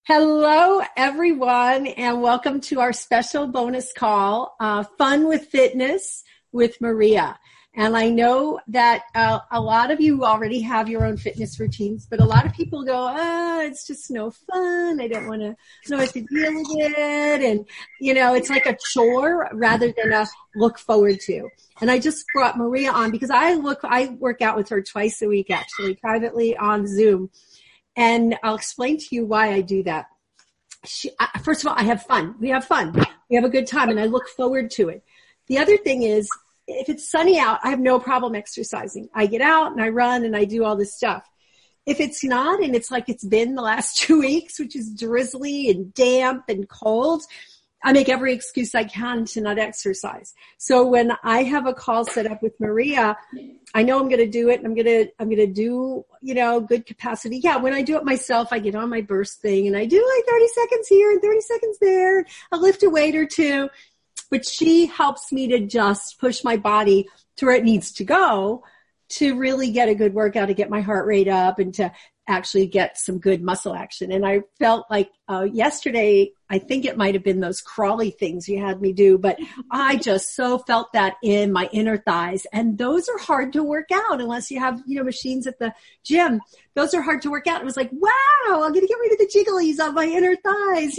Hello, everyone, and welcome to our special bonus call, Fun with Fitness with Maria. And I know that a lot of you already have your own fitness routines, but a lot of people go, it's just no fun. I don't want to know what to deal with it. And, it's like a chore rather than a look forward to. And I just brought Maria on because I work out with her twice a week, actually, privately on Zoom. And I'll explain to you why I do that. First of all, I have fun. We have fun. We have a good time, and I look forward to it. The other thing is, if it's sunny out, I have no problem exercising. I get out, and I run, and I do all this stuff. If it's not, and it's like it's been the last 2 weeks, which is drizzly and damp and cold, I make every excuse I can to not exercise. So when I have a call set up with Maria, I know I'm going to do it. I'm going to do, good capacity. Yeah. When I do it myself, I get on my burst thing and I do like 30 seconds here and 30 seconds there. I'll lift a weight or two, but she helps me to just push my body to where it needs to go to really get a good workout, to get my heart rate up and to actually get some good muscle action. And I felt like yesterday, I think it might have been those crawly things you had me do, but I just so felt that in my inner thighs. And those are hard to work out unless you have, machines at the gym. Those are hard to work out. It was like, wow, I'm going to get rid of the jigglies on my inner thighs.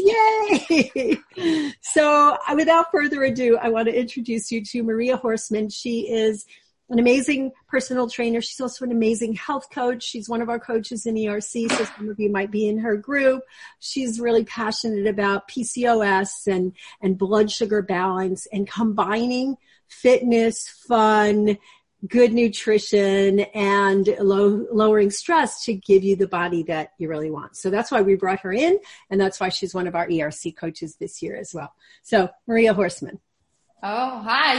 Yay. So without further ado, I want to introduce you to Maria Horstman. She is an amazing personal trainer. She's also an amazing health coach. She's one of our coaches in ERC, so some of you might be in her group. She's really passionate about PCOS and blood sugar balance and combining fitness, fun, good nutrition, and lowering stress to give you the body that you really want. So that's why we brought her in, and that's why she's one of our ERC coaches this year as well. So Maria Horstman. Oh, hi.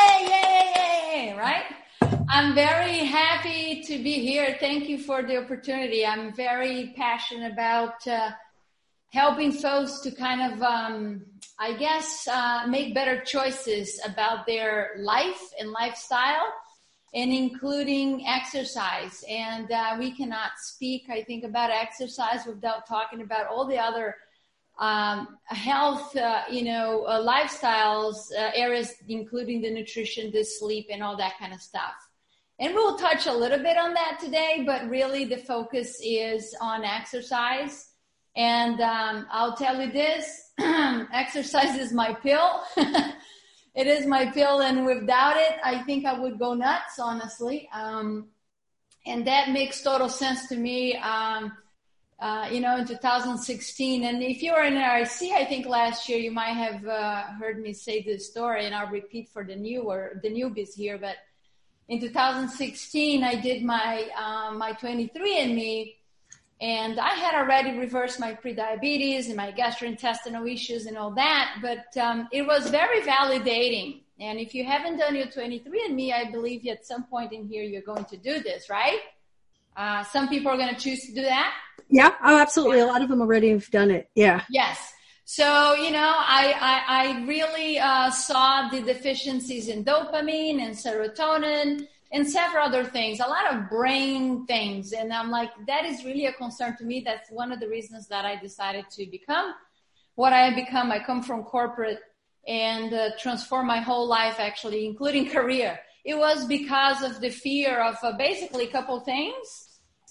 Yay, right? I'm very happy to be here. Thank you for the opportunity. I'm very passionate about helping folks to kind of, make better choices about their life and lifestyle, and including exercise. And we cannot speak, I think, about exercise without talking about all the other health, lifestyles, areas, including the nutrition, the sleep, and all that kind of stuff. And we'll touch a little bit on that today, but really the focus is on exercise. And I'll tell you this, exercise is my pill. It is my pill, and without it, I think I would go nuts, honestly. And that makes total sense to me. In 2016. And if you were in RIC, I think last year, you might have heard me say this story, and I'll repeat for the newbies here. But in 2016, I did my 23andMe, and I had already reversed my prediabetes and my gastrointestinal issues and all that. But it was very validating. And if you haven't done your 23andMe, I believe at some point in here, you're going to do this, right? Some people are going to choose to do that. Yeah. Oh, absolutely. A lot of them already have done it. Yeah. Yes. So, I really saw the deficiencies in dopamine and serotonin and several other things, a lot of brain things. And I'm like, that is really a concern to me. That's one of the reasons that I decided to become what I have become. I come from corporate and transform my whole life, actually, including career. It was because of the fear of basically a couple things.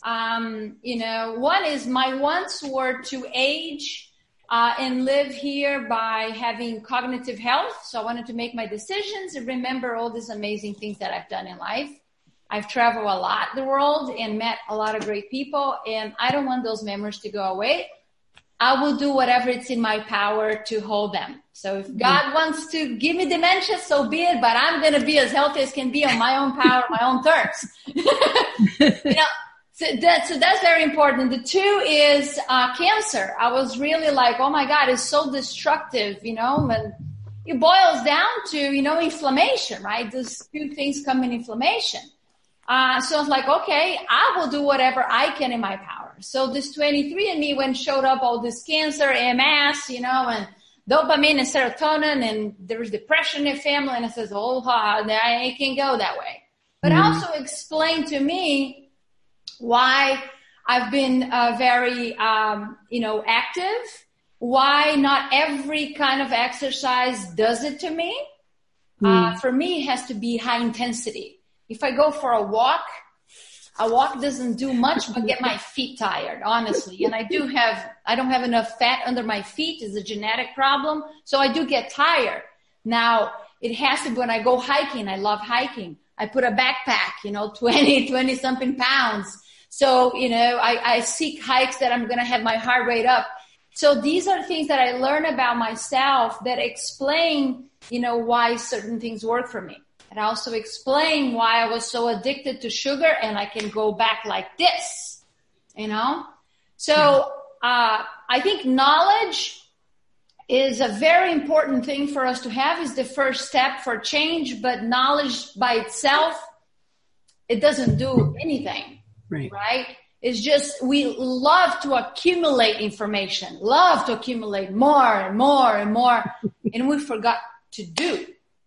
One is my wants were to age and live here by having cognitive health. So I wanted to make my decisions and remember all these amazing things that I've done in life. I've traveled a lot the world and met a lot of great people, and I don't want those memories to go away. I will do whatever it's in my power to hold them. So if God wants to give me dementia, so be it, but I'm going to be as healthy as can be on my own power, my own terms. So that's very important. The two is cancer. I was really like, oh my God, it's so destructive, and it boils down to, inflammation, right? Those two things come in inflammation. So I was like, okay, I will do whatever I can in my power. So this 23andMe, when showed up all this cancer, MS, and dopamine and serotonin, and there was depression in the family, and it says, I can't go that way. But also explain to me why I've been very, active. Why not every kind of exercise does it to me? For me, it has to be high intensity. If I go for a walk doesn't do much but get my feet tired, honestly. And I don't have enough fat under my feet. It's a genetic problem. So I do get tired. Now, it has to be when I go hiking. I love hiking. I put a backpack, 20 something pounds. So, I seek hikes that I'm going to have my heart rate up. So these are things that I learn about myself that explain, why certain things work for me. And also explain why I was so addicted to sugar, and I can go back like this, So, I think knowledge is a very important thing for us to have, is the first step for change, but knowledge by itself, it doesn't do anything, right? It's just, we love to accumulate information, love to accumulate more and more and more, and we forgot to do,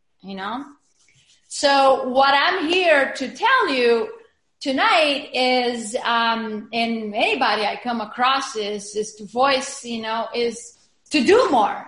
So what I'm here to tell you tonight is, and anybody I come across is to voice, is to do more,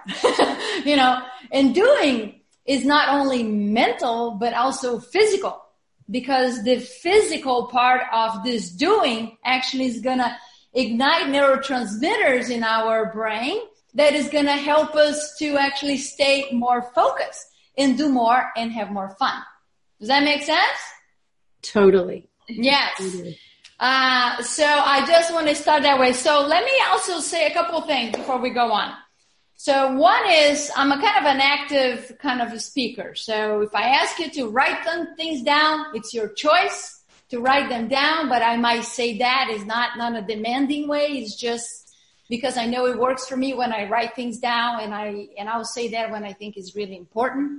and doing is not only mental, but also physical, because the physical part of this doing actually is going to ignite neurotransmitters in our brain that is going to help us to actually stay more focused and do more and have more fun. Does that make sense? Totally. Yes. Totally. So I just want to start that way. So let me also say a couple of things before we go on. So one is, I'm a kind of an active kind of a speaker. So if I ask you to write things down, it's your choice to write them down, but I might say that is not a demanding way. It's just because I know it works for me when I write things down, and I'll say that when I think is really important.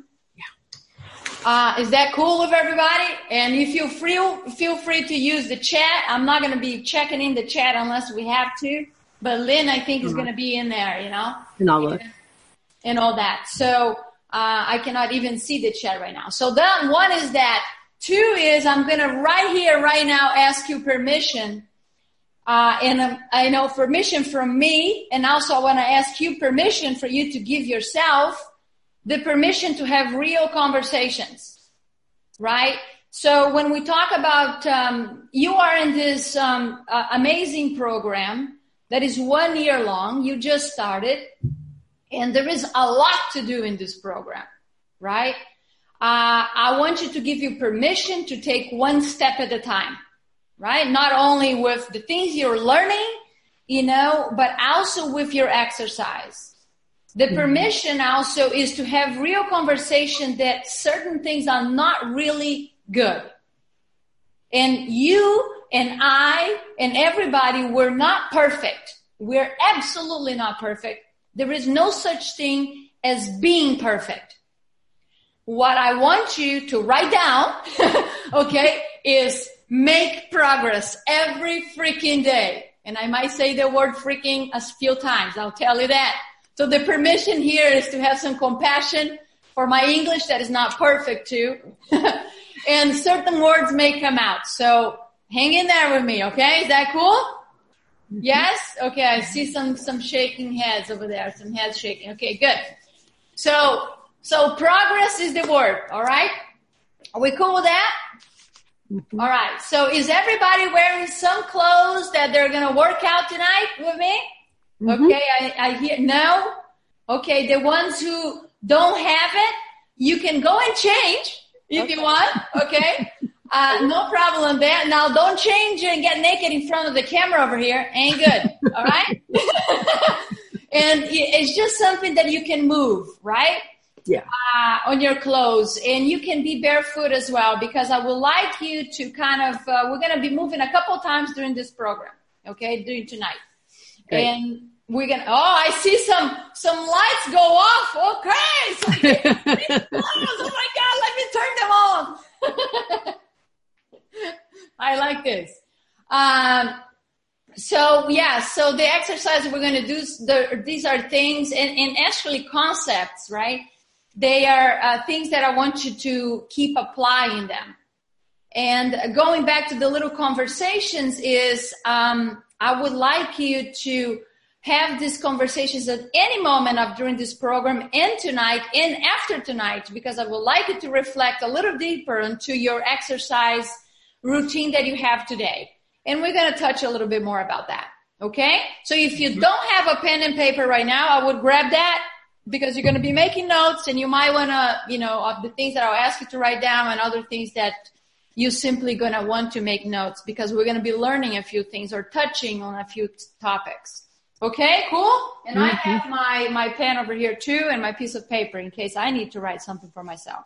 Yeah. Is that cool with everybody? And if you feel free to use the chat. I'm not going to be checking in the chat unless we have to. But Lynn, I think, is going to be in there, And I'll look. And all that. So I cannot even see the chat right now. So that one is that. Two is, I'm going to right now ask you permission. And I know permission from me. And also I want to ask you permission for you to give yourself the permission to have real conversations. Right? So when we talk about, you are in this amazing program that is 1 year long. You just started, and there is a lot to do in this program, right? I want you to give you permission to take one step at a time, right? Not only with the things you're learning, but also with your exercise. The permission also is to have real conversation that certain things are not really good. And you and I and everybody, we're not perfect. We're absolutely not perfect. There is no such thing as being perfect. What I want you to write down, okay, is make progress every freaking day. And I might say the word freaking a few times. I'll tell you that. So the permission here is to have some compassion for my English that is not perfect too. And certain words may come out. So hang in there with me, okay? Is that cool? Yes? Okay, I see some shaking heads over there, some heads shaking. Okay, good. So progress is the word, all right? Are we cool with that? Mm-hmm. All right. So is everybody wearing some clothes that they're going to work out tonight with me? Mm-hmm. Okay, I hear, no? Okay, the ones who don't have it, you can go and change if you want, okay? No problem there. Now don't change and get naked in front of the camera over here. Ain't good. All right? And it's just something that you can move, right? Yeah. On your clothes. And you can be barefoot as well, because I would like you to kind of, we're going to be moving a couple times during this program. Okay. During tonight. Great. And we're going to, I see some lights go off. Okay. Oh my God, let me turn them on. I like this. So the exercise we're going to do, these are things and actually concepts, right? They are things that I want you to keep applying them. And going back to the little conversations is, I would like you to have these conversations at any moment of during this program and tonight and after tonight, because I would like you to reflect a little deeper into your exercise routine that you have today. And we're going to touch a little bit more about that. Okay? So if you don't have a pen and paper right now, I would grab that, because you're going to be making notes, and you might want to, of the things that I'll ask you to write down and other things that you simply going to want to make notes, because we're going to be learning a few things or touching on a few topics. Okay, cool? And I have my pen over here too, and my piece of paper in case I need to write something for myself.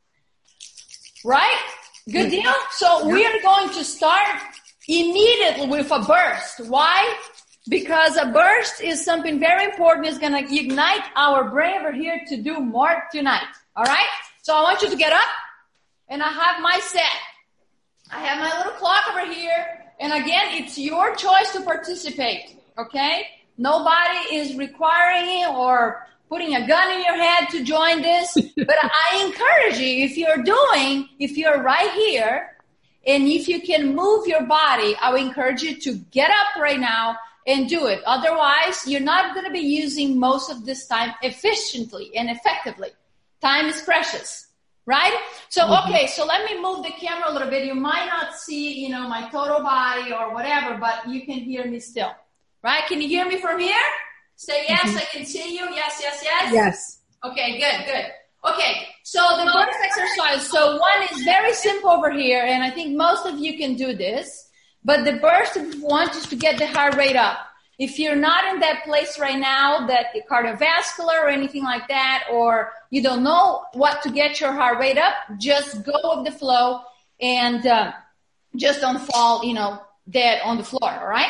Right? Good deal? So we are going to start immediately with a burst. Why? Because a burst is something very important. It's going to ignite our brain over here to do more tonight. All right? So I want you to get up, and I have my set. I have my little clock over here. And again, it's your choice to participate. Okay? Nobody is requiring or putting a gun in your head to join this. But I encourage you, if you're right here, and if you can move your body, I will encourage you to get up right now and do it. Otherwise, you're not going to be using most of this time efficiently and effectively. Time is precious, right? So, okay, so let me move the camera a little bit. You might not see, my total body or whatever, but you can hear me still, right? Can you hear me from here? Say yes, I can see you. Yes, yes, yes. Yes. Okay, good. Okay, so the burst exercise. So one is very simple over here, and I think most of you can do this. But the burst want is to get the heart rate up. If you're not in that place right now, that cardiovascular or anything like that, or you don't know what to get your heart rate up, just go with the flow and just don't fall, dead on the floor, all right?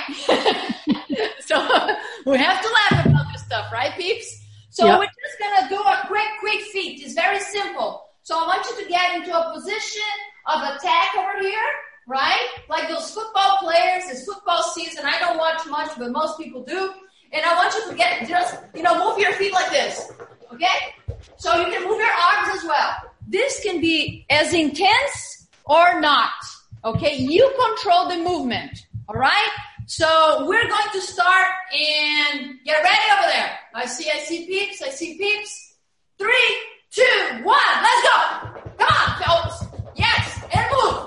So we have to laugh about this stuff, right, peeps? So We're just going to do a quick feat. It's very simple. So I want you to get into a position of attack over here. Right? Like those football players, it's football season. I don't watch much, but most people do. And I want you to get move your feet like this. Okay? So you can move your arms as well. This can be as intense or not. Okay? You control the movement. All right? So we're going to start and get ready over there. I see peeps. 3, 2, 1. Let's go. Come on, fellas. Yes. And move.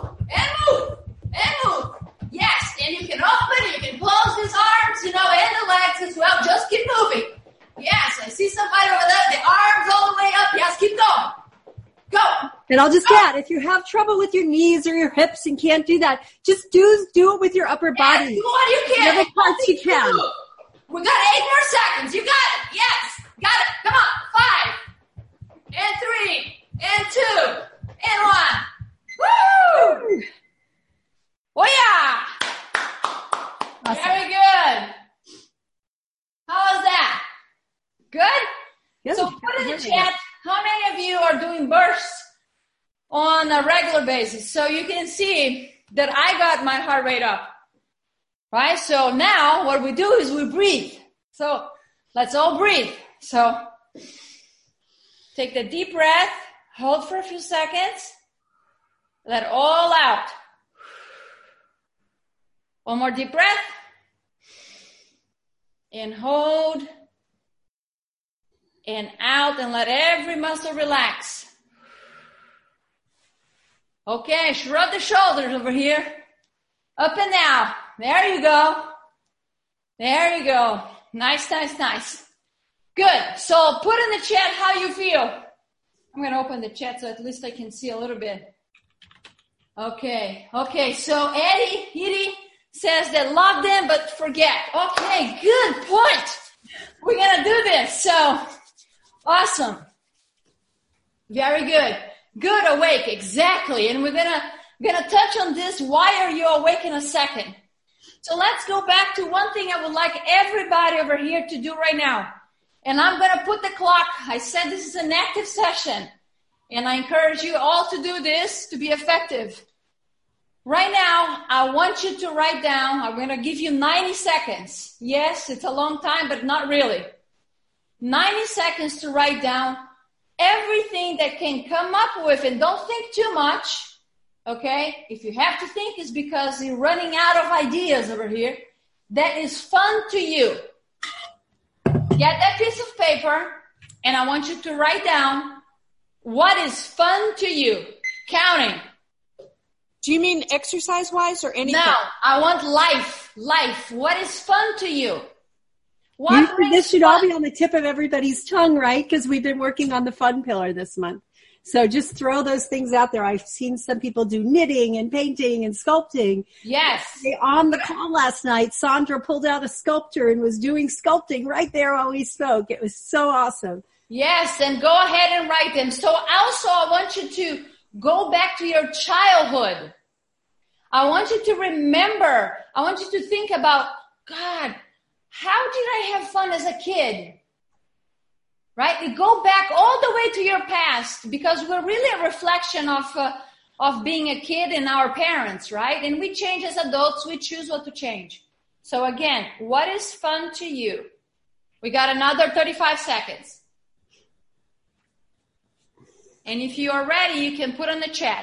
Yes, and you can open, you can close these arms, and the legs as well. Just keep moving. Yes, I see somebody over there. The arms all the way up. Yes, keep going. Go. And I'll just add, if you have trouble with your knees or your hips and can't do that, just do it with your upper body. Do what you can. Whatever parts you can. We got 8 more seconds. You got it. Yes. Got it. Come on. 5 and 3 and 2 and 1. Woo! Oh yeah! Awesome. Very good. How was that? Good? So put in the chat, how many of you are doing bursts on a regular basis? So you can see that I got my heart rate up. Right? So now what we do is we breathe. So let's all breathe. So take the deep breath, hold for a few seconds, let all out. One more deep breath. And hold. And out, and let every muscle relax. Okay, shrug the shoulders over here. Up and down. There you go. There you go. Nice. Good. So put in the chat how you feel. I'm going to open the chat so at least I can see a little bit. Okay. So Edie says that love them but forget. Okay, good point. We're going to do this. So awesome. Very good. Good awake. Exactly. And we're going to touch on this. Why are you awake in a second? So let's go back to one thing I would like everybody over here to do right now. And I'm going to put the clock. I said this is an active session. And I encourage you all to do this to be effective. Right now, I want you to write down, I'm going to give you 90 seconds. Yes, it's a long time, but not really. 90 seconds to write down everything that can come up with, and don't think too much, okay? If you have to think, it's because you're running out of ideas over here. that is fun to you. Get that piece of paper, and I want you to write down what is fun to you. Counting. Do you mean exercise-wise or anything? No, I want life. Life. What is fun to you? This should all be on the tip of everybody's tongue, right? Because we've been working on the fun pillar this month. So just throw those things out there. I've seen some people do knitting and painting and sculpting. Yes. On the call last night, Sandra pulled out a sculptor and was doing sculpting right there while we spoke. It was so awesome. Yes, and go ahead and write them. So also I want you to go back to your childhood. I want you to remember. I want you to think about, God, how did I have fun as a kid? Right? You go back all the way to your past, because we're really a reflection of being a kid and our parents, right? And we change as adults. We choose what to change. So again, what is fun to you? We got another 35 seconds. And if you are ready, you can put on the chat.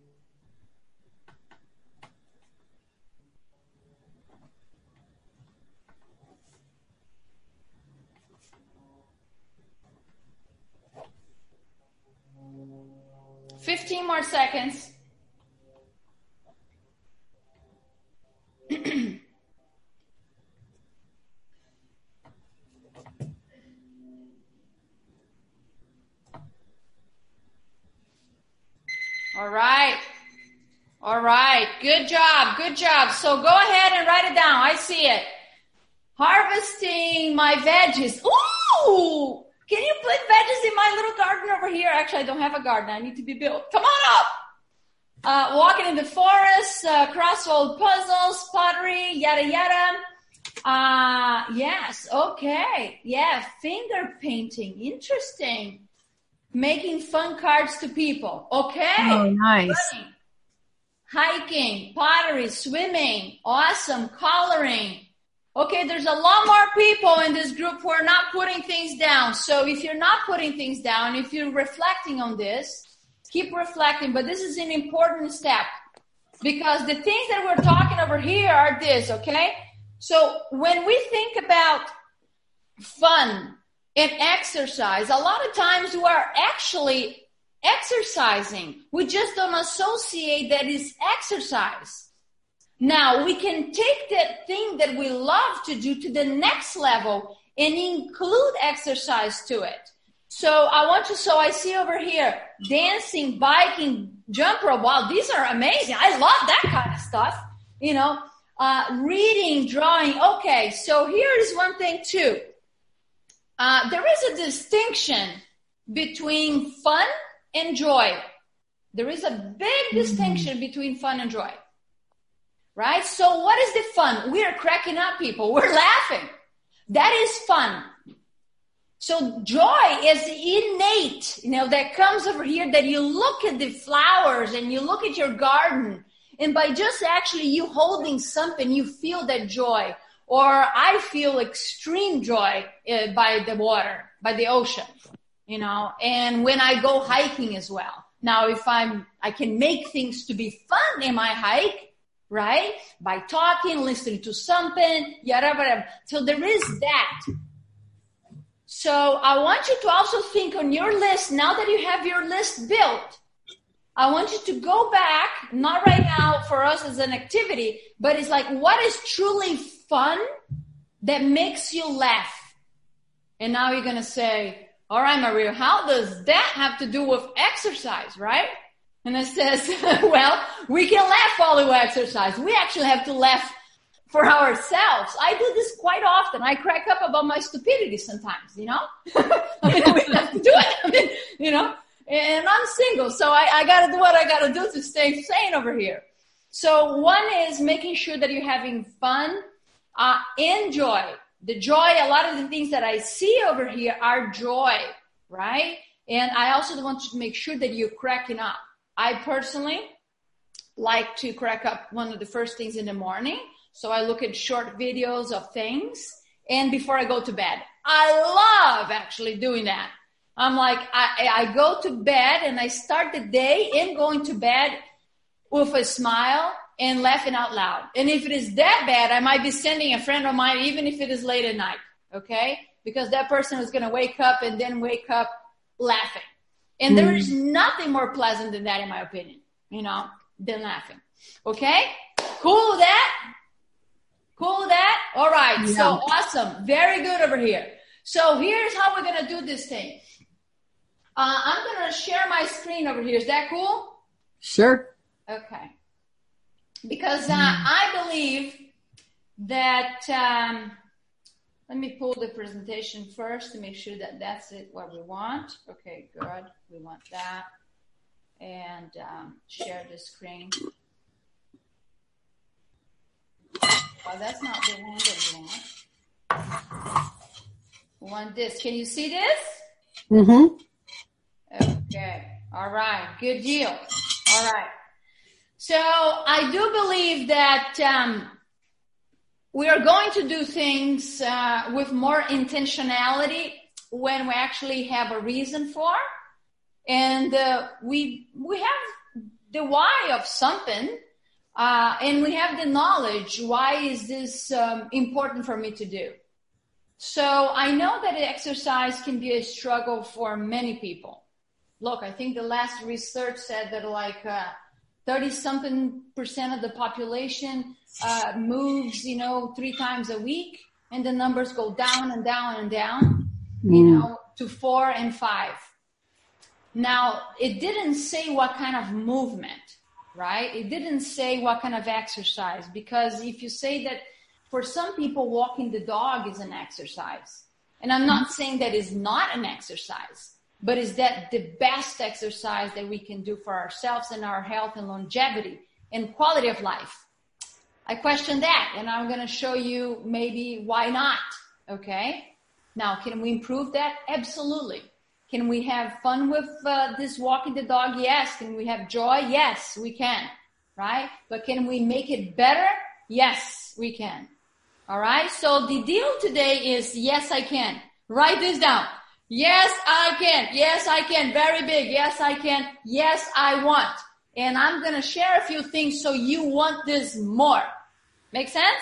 $15 more seconds. All right. All right. Good job. Good job. So go ahead and write it down. I see it. Harvesting my veggies. Ooh! Can you put veggies in my little garden over here? Actually, I don't have a garden. I need to be built. Come on up. Walking in the forest, crossword puzzles, pottery, yada, yada. Yes. Okay. Yeah. Finger painting. Interesting. Making fun cards to people. Okay. Oh, nice. Funny. Hiking, pottery, swimming. Awesome. Coloring. Okay, there's a lot more people in this group who are not putting things down. So if you're not putting things down, if you're reflecting on this, keep reflecting. But this is an important step, because the things that we're talking over here are this, okay? So when we think about fun and exercise, a lot of times we are actually exercising. We just don't associate that is exercise. Now, we can take that thing that we love to do to the next level and include exercise to it. So I see over here, dancing, biking, jump rope. Wow, these are amazing. I love that kind of stuff. Reading, drawing. Okay, so here is one thing too. There is a distinction between fun and joy. There is a big distinction between fun and joy. Right? So what is the fun? We are cracking up, people. We're laughing. That is fun. So joy is innate, that comes over here, that you look at the flowers and you look at your garden, and by just actually you holding something, you feel that joy. Or I feel extreme joy by the water, by the ocean, and when I go hiking as well. Now, if I can make things to be fun in my hike, right? By talking, listening to something, yada. So there is that. So I want you to also think on your list, now that you have your list built, I want you to go back, not right now for us as an activity, but it's like, what is truly fun that makes you laugh? And now you're going to say, all right, Maria, how does that have to do with exercise, right? And it says, well, we can laugh while we exercise. We actually have to laugh for ourselves. I do this quite often. I crack up about my stupidity sometimes, we have to do it. And I'm single, so I got to do what I got to do to stay sane over here. So one is making sure that you're having fun and joy. The joy, a lot of the things that I see over here are joy, right? And I also want you to make sure that you're cracking up. I personally like to crack up one of the first things in the morning. So I look at short videos of things, and before I go to bed. I love actually doing that. I'm like, I go to bed and I start the day in going to bed with a smile and laughing out loud. And if it is that bad, I might be sending a friend of mine, even if it is late at night. Okay? Because that person is going to wake up and then wake up laughing. And there is nothing more pleasant than that, in my opinion, than laughing. Okay? Cool with that? Cool with that? All right. Yeah. So awesome. Very good over here. So here's how we're going to do this thing. I'm going to share my screen over here. Is that cool? Sure. Okay. Because I believe that, let me pull the presentation first to make sure that that's it, what we want. Okay, good. We want that. And share the screen. Well, that's not the one that we want. We want this. Can you see this? Mm-hmm. Okay. All right. Good deal. All right. So I do believe that we are going to do things with more intentionality when we actually have a reason for, and we have the why of something, and we have the knowledge. Why is this important for me to do? So I know that exercise can be a struggle for many people. Look, I think the last research said that 30-something% of the population moves, 3 times a week, and the numbers go down and down and down, to 4 and 5. Now, it didn't say what kind of movement, right? It didn't say what kind of exercise, because if you say that for some people, walking the dog is an exercise, and I'm not saying that is not an exercise, but is that the best exercise that we can do for ourselves and our health and longevity and quality of life? I question that, and I'm going to show you maybe why not, okay? Now, can we improve that? Absolutely. Can we have fun with this walking the dog? Yes. Can we have joy? Yes, we can, right? But can we make it better? Yes, we can. All right? So the deal today is yes, I can. Write this down. Yes, I can. Yes, I can. Very big. Yes, I can. Yes, I want. And I'm going to share a few things so you want this more. Make sense?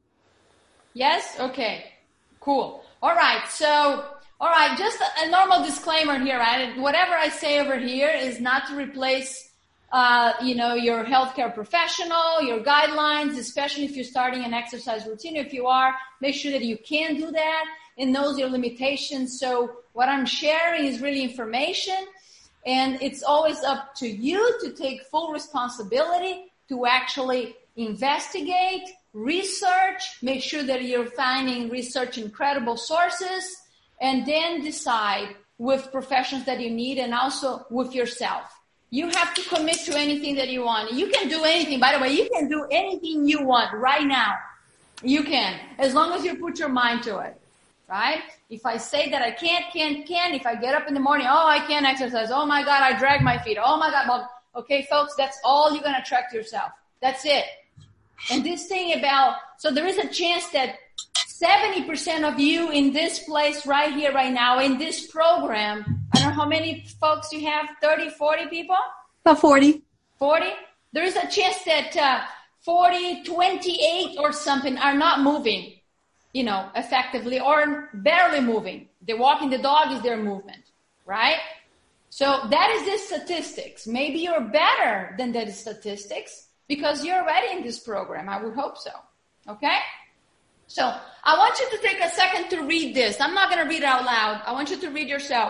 Yes? Okay. Cool. All right. So, just a normal disclaimer here, right? Whatever I say over here is not to replace, your healthcare professional, your guidelines, especially if you're starting an exercise routine. If you are, make sure that you can do that and knows your limitations. So what I'm sharing is really information, and it's always up to you to take full responsibility to actually investigate, research, make sure that you're finding research in credible sources, and then decide with professions that you need and also with yourself. You have to commit to anything that you want. You can do anything. By the way, you can do anything you want right now. You can, as long as you put your mind to it, right? If I say that I can't, if I get up in the morning, I can't exercise. Oh my God, I drag my feet. Oh my God. Well, okay, folks, that's all you're going to attract yourself. That's it. And this thing so there is a chance that 70% of you in this place right here, right now, in this program, I don't know how many folks you have, 30, 40 people? About 40. 40? There is a chance that 40, 28 or something are not moving, effectively, or barely moving. The walking the dog is their movement, right? So that is the statistics. Maybe you're better than the statistics because you're already in this program. I would hope so. Okay? So I want you to take a second to read this. I'm not going to read it out loud. I want you to read yourself.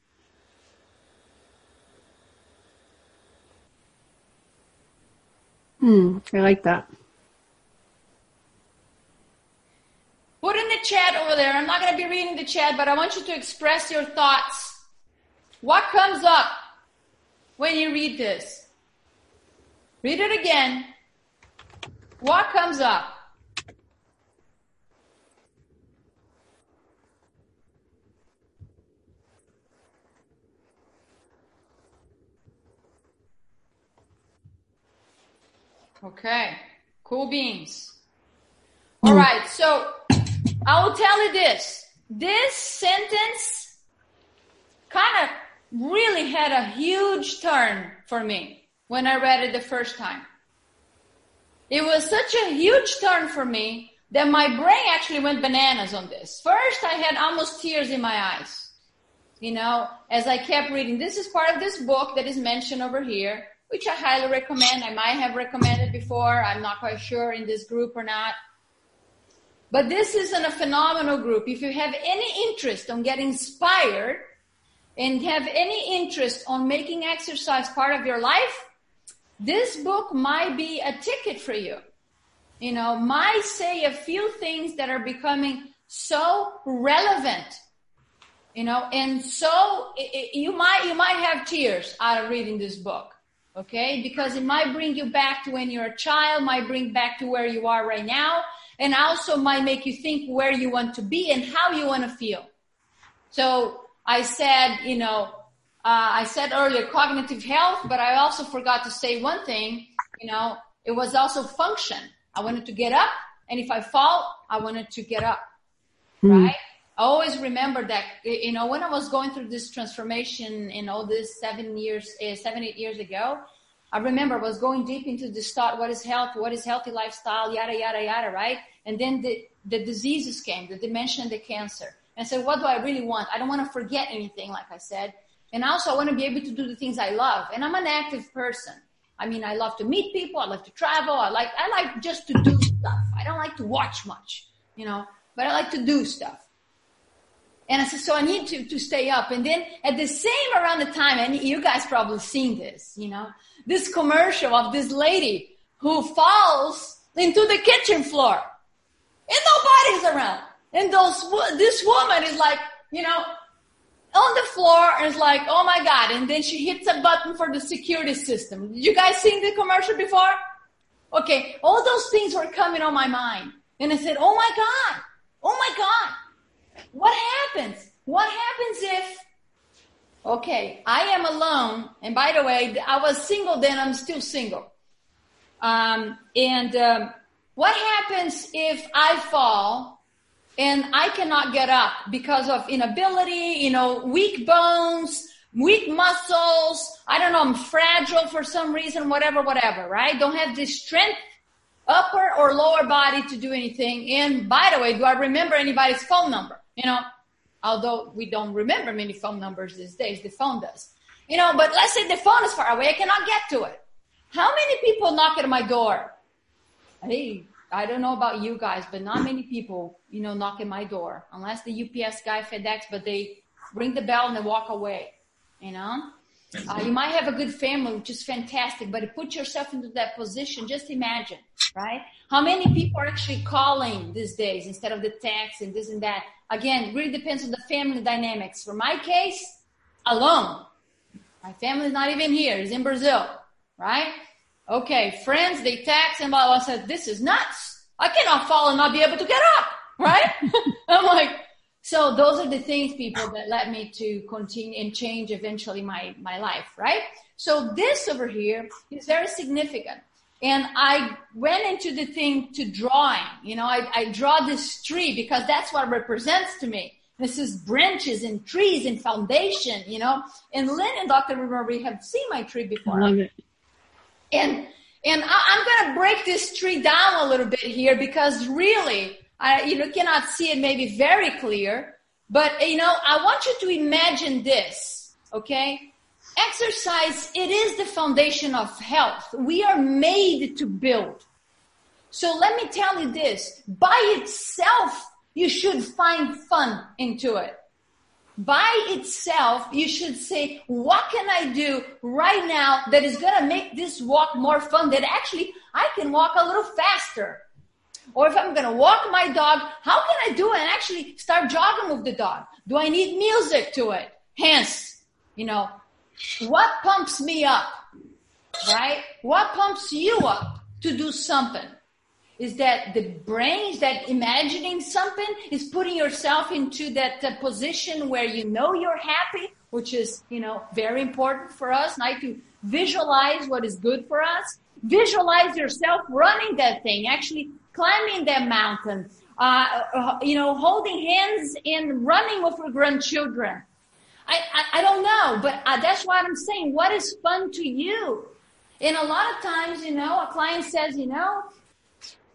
I like that. Put in the chat over there. I'm not going to be reading the chat, but I want you to express your thoughts. What comes up when you read this? Read it again. What comes up? Okay. Cool beans. All right. So I will tell you this. This sentence kind of really had a huge turn for me when I read it the first time. it was such a huge turn for me that my brain actually went bananas on this. First, I had almost tears in my eyes, as I kept reading. This is part of this book that is mentioned over here, which I highly recommend. I might have recommended before. I'm not quite sure in this group or not. But this is a phenomenal group. If you have any interest on getting inspired and have any interest on making exercise part of your life, this book might be a ticket for you. Might say a few things that are becoming so relevant, and so you might have tears out of reading this book, okay? Because it might bring you back to when you're a child, might bring back to where you are right now, and also might make you think where you want to be and how you want to feel. So I said, I said earlier cognitive health, but I also forgot to say one thing, it was also function. I wanted to get up, and if I fall, I wanted to get up, right? I always remember that, when I was going through this transformation in all this 8 years ago, I remember I was going deep into this thought, what is health, what is healthy lifestyle, yada, yada, yada, right? And then the diseases came, the dementia and the cancer. And I said, what do I really want? I don't want to forget anything, like I said. And also I want to be able to do the things I love. And I'm an active person. I mean, I love to meet people. I love to travel. I like just to do stuff. I don't like to watch much, but I like to do stuff. And I said, so I need to stay up. And then at the same around the time, and you guys probably seen this, this commercial of this lady who falls into the kitchen floor and nobody's around. And this woman is like, on the floor and is like, oh my God. And then she hits a button for the security system. Did you guys seen the commercial before? Okay. All those things were coming on my mind. And I said, oh my God. What happens? What happens if, okay, I am alone. And by the way, I was single then, I'm still single. What happens if I fall and I cannot get up because of inability, weak bones, weak muscles. I don't know, I'm fragile for some reason, whatever, right? Don't have the strength, upper or lower body to do anything. And by the way, do I remember anybody's phone number? Although we don't remember many phone numbers these days, the phone does. But let's say the phone is far away, I cannot get to it. How many people knock at my door? Hey, I don't know about you guys, but not many people, knock at my door. Unless the UPS guy, FedEx, but they ring the bell and they walk away, You might have a good family, which is fantastic, but to put yourself into that position, just imagine, right? How many people are actually calling these days instead of the text and this and that? Again, it really depends on the family dynamics. For my case, alone. My family's not even here. It's in Brazil, right? Okay, friends, they text and blah, blah, blah. Said, this is nuts. I cannot fall and not be able to get up, right? I'm like, so those are the things, people, that led me to continue and change eventually my life, right? So this over here is very significant. And I went into the thing to drawing. I draw this tree because that's what it represents to me. This is branches and trees and foundation, And Lynn and Dr. Marie have seen my tree before. I love it. And I'm going to break this tree down a little bit here because really, you cannot see it maybe very clear, but I want you to imagine this, okay? Exercise, it is the foundation of health. We are made to build. So let me tell you this, by itself, you should find fun into it. By itself, you should say, what can I do right now that is going to make this walk more fun, that actually I can walk a little faster? Or if I'm going to walk my dog, how can I do it and actually start jogging with the dog? Do I need music to it? Hence, what pumps me up, right? What pumps you up to do something? Is that the brain, is that imagining something, is putting yourself into that position where you're happy, which is, very important for us, like to visualize what is good for us. Visualize yourself running that thing, actually climbing that mountain, holding hands and running with your grandchildren. I don't know, but that's what I'm saying. What is fun to you? And a lot of times, a client says,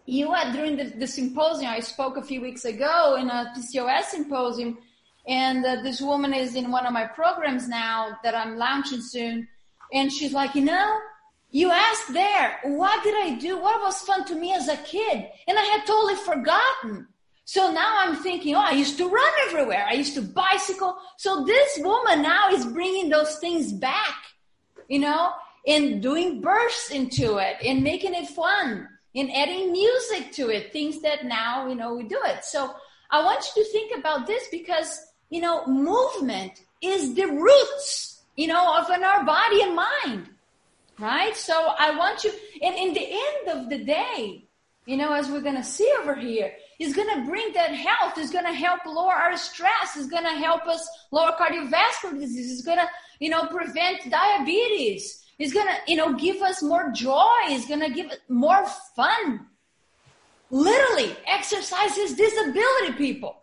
during the symposium, I spoke a few weeks ago in a PCOS symposium, and this woman is in one of my programs now that I'm launching soon. And she's like, you asked there, what did I do? What was fun to me as a kid? And I had totally forgotten. So now I'm thinking, I used to run everywhere. I used to bicycle. So this woman now is bringing those things back, and doing bursts into it and making it fun and adding music to it, things that now, we do it. So I want you to think about this because, movement is the roots, of our body and mind, right? So I want you, and in the end of the day, as we're going to see over here, it's going to bring that health. It's going to help lower our stress. It's going to help us lower cardiovascular disease. It's going to, prevent diabetes. It's going to, give us more joy. It's going to give it more fun. Literally, exercise is disability, people.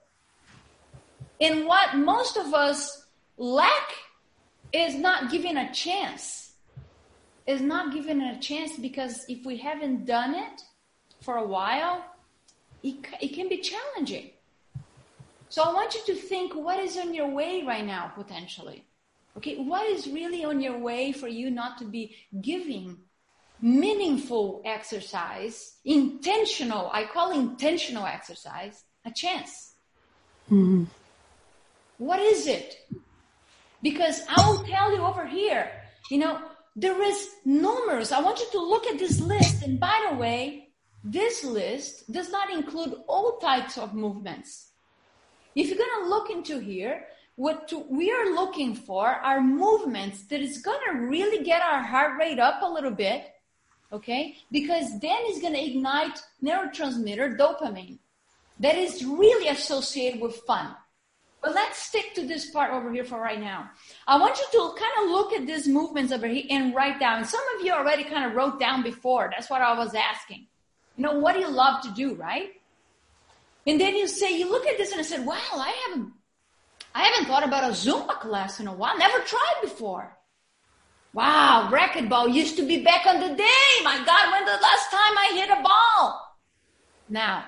And what most of us lack is not giving a chance. Is not giving it a chance because if we haven't done it for a while, it can be challenging. So I want you to think what is on your way right now, potentially. Okay, what is really on your way for you not to be giving meaningful exercise, I call intentional exercise, a chance? Mm-hmm. What is it? Because I will tell you over here, there is numerous. I want you to look at this list. And by the way, this list does not include all types of movements. If you're going to look into here, what we are looking for are movements that is going to really get our heart rate up a little bit, okay? Because then it's going to ignite neurotransmitter dopamine that is really associated with fun. But let's stick to this part over here for right now. I want you to kind of look at these movements over here and write down. And some of you already kind of wrote down before. That's what I was asking. What do you love to do, right? And then you look at this and I said, wow, I haven't thought about a Zumba class in a while. Never tried before. Wow, racquetball used to be back on the day. My God, when the last time I hit a ball? Now,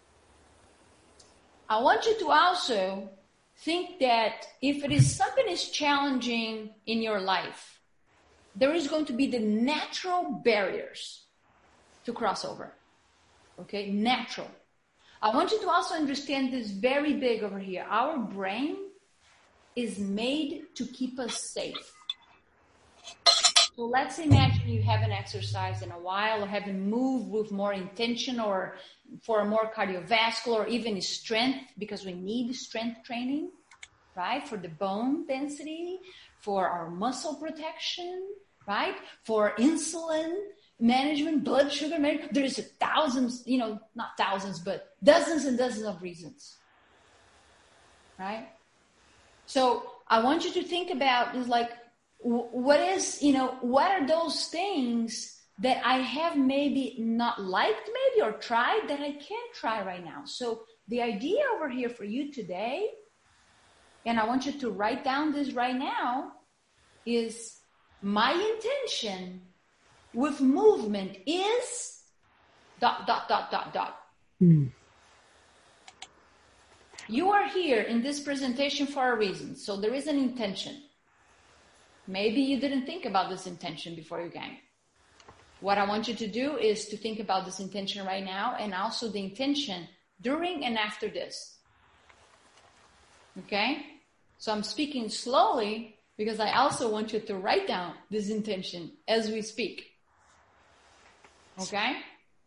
I want you to also think that if it is something is challenging in your life, there is going to be the natural barriers to cross over. Okay, natural. I want you to also understand this very big over here. Our brain is made to keep us safe. So let's imagine you haven't exercised in a while or haven't moved with more intention or for more cardiovascular or even strength, because we need strength training, right? For the bone density, for our muscle protection, right? For insulin management, blood sugar management. There's thousands, not thousands, but dozens and dozens of reasons, right? So I want you to think about is like, what are those things that I have maybe not liked or tried that I can't try right now? So the idea over here for you today, and I want you to write down this right now, is my intention with movement is ... You are here in this presentation for a reason. So there is an intention. Maybe you didn't think about this intention before you came. What I want you to do is to think about this intention right now and also the intention during and after this. Okay? So I'm speaking slowly because I also want you to write down this intention as we speak. Okay?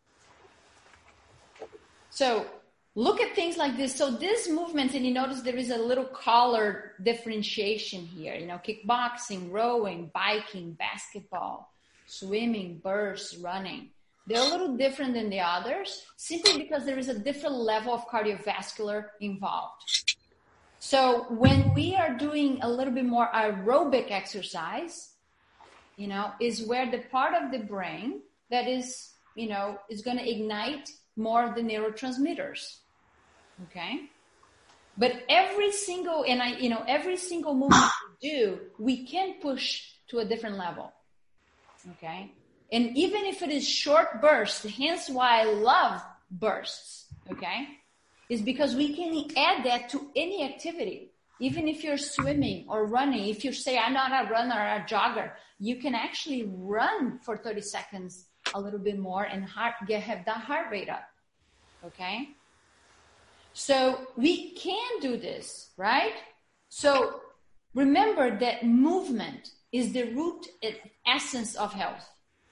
So look at things like this. So these movements, and you notice there is a little color differentiation here. Kickboxing, rowing, biking, basketball, swimming, bursts, running. They're a little different than the others simply because there is a different level of cardiovascular involved. So when we are doing a little bit more aerobic exercise, is where the part of the brain that is, is going to ignite more of the neurotransmitters. Okay. But every single movement we do, we can push to a different level. Okay. And even if it is short bursts, hence why I love bursts, okay, is because we can add that to any activity. Even if you're swimming or running, if you say, I'm not a runner or a jogger, you can actually run for 30 seconds a little bit more and have that heart rate up, okay? So we can do this, right? So remember that movement is the root essence of health,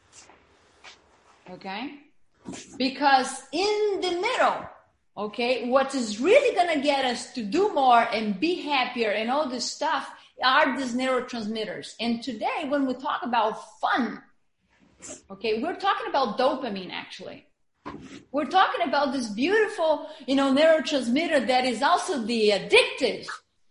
okay? Because in the middle, okay, what is really going to get us to do more and be happier and all this stuff are these neurotransmitters. And today, when we talk about fun, okay, we're talking about dopamine, actually. We're talking about this beautiful, neurotransmitter that is also the addictive,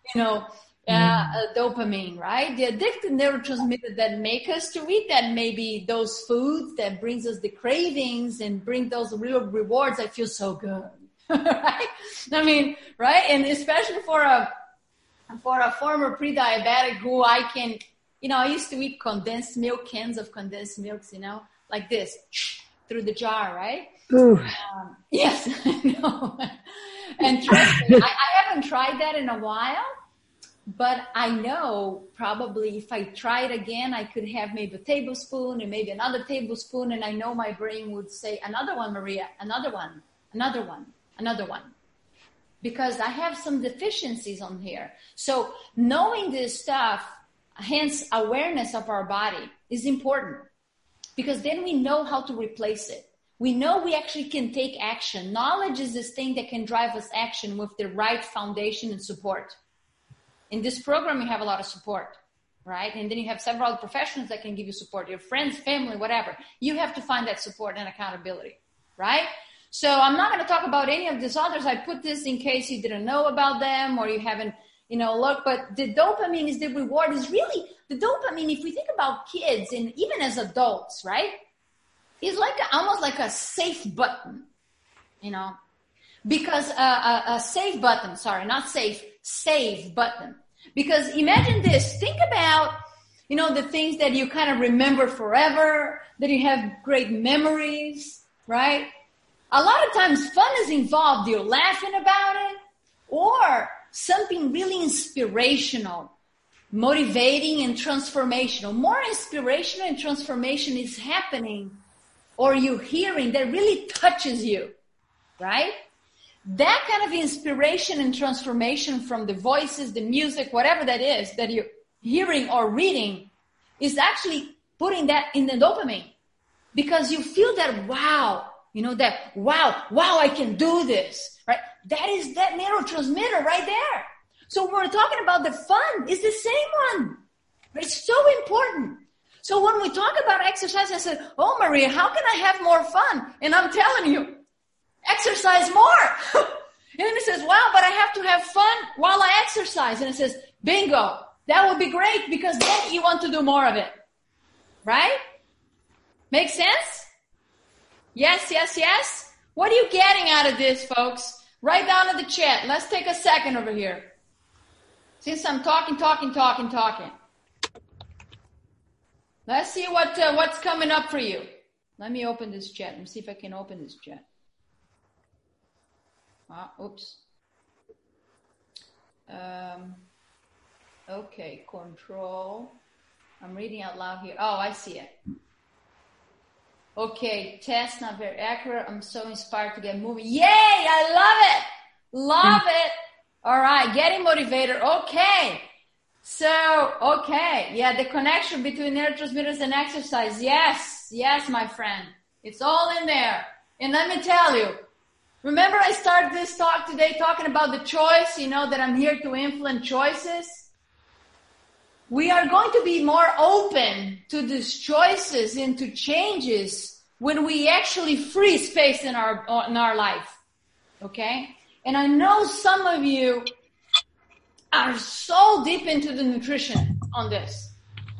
dopamine, right? The addictive neurotransmitter that make us to eat that maybe those foods that brings us the cravings and bring those real rewards. I feel so good, right? I mean, right? And especially for a former pre-diabetic who I can, I used to eat condensed milk, cans of condensed milks, like this through the jar, right? Yes, I know. And trust me, I haven't tried that in a while. But I know probably if I try it again, I could have maybe a tablespoon and maybe another tablespoon. And I know my brain would say, another one, Maria, another one, another one, another one. Because I have some deficiencies on here. So knowing this stuff, hence awareness of our body, is important. Because then we know how to replace it. We know we actually can take action. Knowledge is this thing that can drive us action with the right foundation and support. In this program, you have a lot of support, right? And then you have several professionals that can give you support, your friends, family, whatever. You have to find that support and accountability, right? So I'm not going to talk about any of these others. I put this in case you didn't know about them or you haven't, looked. But the dopamine is the reward is really, the dopamine, if we think about kids and even as adults, right? Is like almost like a safe button, because a save button, save button. Because imagine this, think about, the things that you kind of remember forever, that you have great memories, right? A lot of times fun is involved, you're laughing about it, or something really inspirational, motivating and transformational. More inspiration and transformation is happening, or you're hearing that really touches you, right? That kind of inspiration and transformation from the voices, the music, whatever that is that you're hearing or reading is actually putting that in the dopamine because you feel that wow, wow, I can do this, right? That is that neurotransmitter right there. So when we're talking about the fun, it's the same one. It's so important. So when we talk about exercise, I said, oh, Maria, how can I have more fun? And I'm telling you, exercise more. And then it says, wow, but I have to have fun while I exercise. And it says, bingo, that would be great because then you want to do more of it. Right? Make sense? Yes, yes, yes. What are you getting out of this, folks? Write down in the chat. Let's take a second over here. Since I'm talking. Let's see what's coming up for you. Let me open this chat. Let me see if I can open this chat. Oops. Okay, control. I'm reading out loud here. Oh, I see it. Okay, test not very accurate. I'm so inspired to get moving. Yay! I love it. Love it. All right, getting motivated. Okay. So, okay. Yeah, the connection between neurotransmitters and exercise. Yes, my friend. It's all in there. And let me tell you, remember I started this talk today talking about the choice, that I'm here to influence choices. We are going to be more open to these choices and to changes when we actually free space in our life. Okay? And I know some of you are so deep into the nutrition on this,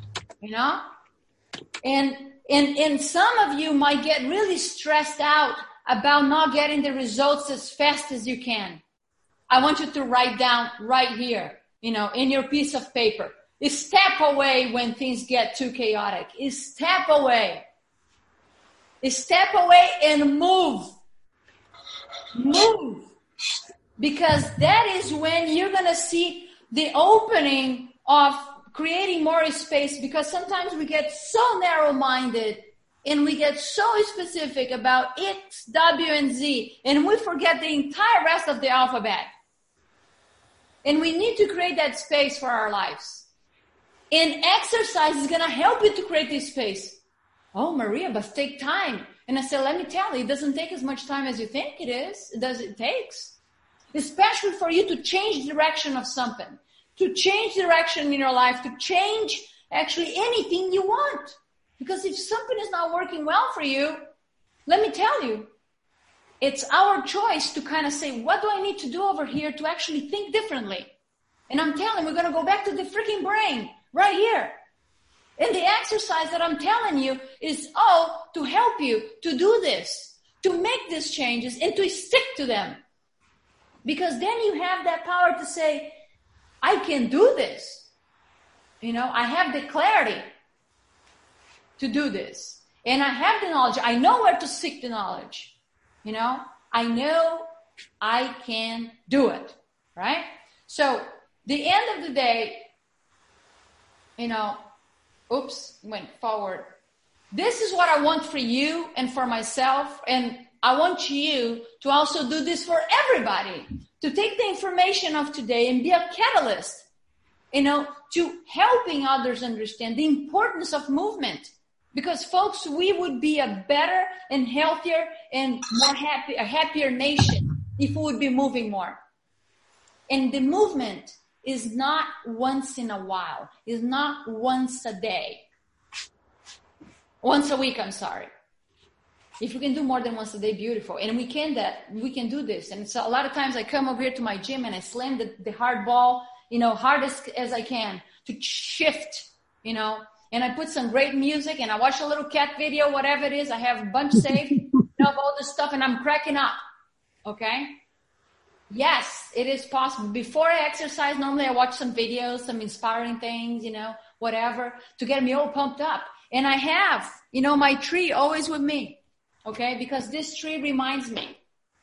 and some of you might get really stressed out about not getting the results as fast as you can. I want you to write down right here, in your piece of paper. Step away when things get too chaotic. Step away. Step away and move. Move. Because that is when you're going to see the opening of creating more space, because sometimes we get so narrow-minded and we get so specific about X, W, and Z, and we forget the entire rest of the alphabet. And we need to create that space for our lives. And exercise is going to help you to create this space. Oh, Maria, but take time. And I said, let me tell you, it doesn't take as much time as you think it is. It takes. Especially for you to change direction of something, to change direction in your life, to change actually anything you want. Because if something is not working well for you, let me tell you, it's our choice to kind of say, what do I need to do over here to actually think differently? And I'm telling you, we're going to go back to the freaking brain right here. And the exercise that I'm telling you is all to help you to do this, to make these changes and to stick to them. Because then you have that power to say, I can do this. I have the clarity to do this. And I have the knowledge. I know where to seek the knowledge. I know I can do it. Right? So the end of the day, went forward. This is what I want for you and for myself. And I want you to also do this for everybody, to take the information of today and be a catalyst, to helping others understand the importance of movement. Because folks, we would be a better and healthier and a happier nation if we would be moving more. And the movement is not once in a while, is not once a day. Once a week, I'm sorry. If you can do more than once a day, beautiful. And we can do this. And so a lot of times I come over here to my gym and I slam the hard ball, hardest as I can to shift, and I put some great music and I watch a little cat video, whatever it is. I have a bunch saved of all this stuff and I'm cracking up. Okay. Yes, it is possible. Before I exercise, normally I watch some videos, some inspiring things, whatever, to get me all pumped up. And I have, my tree always with me. Okay. Because this tree reminds me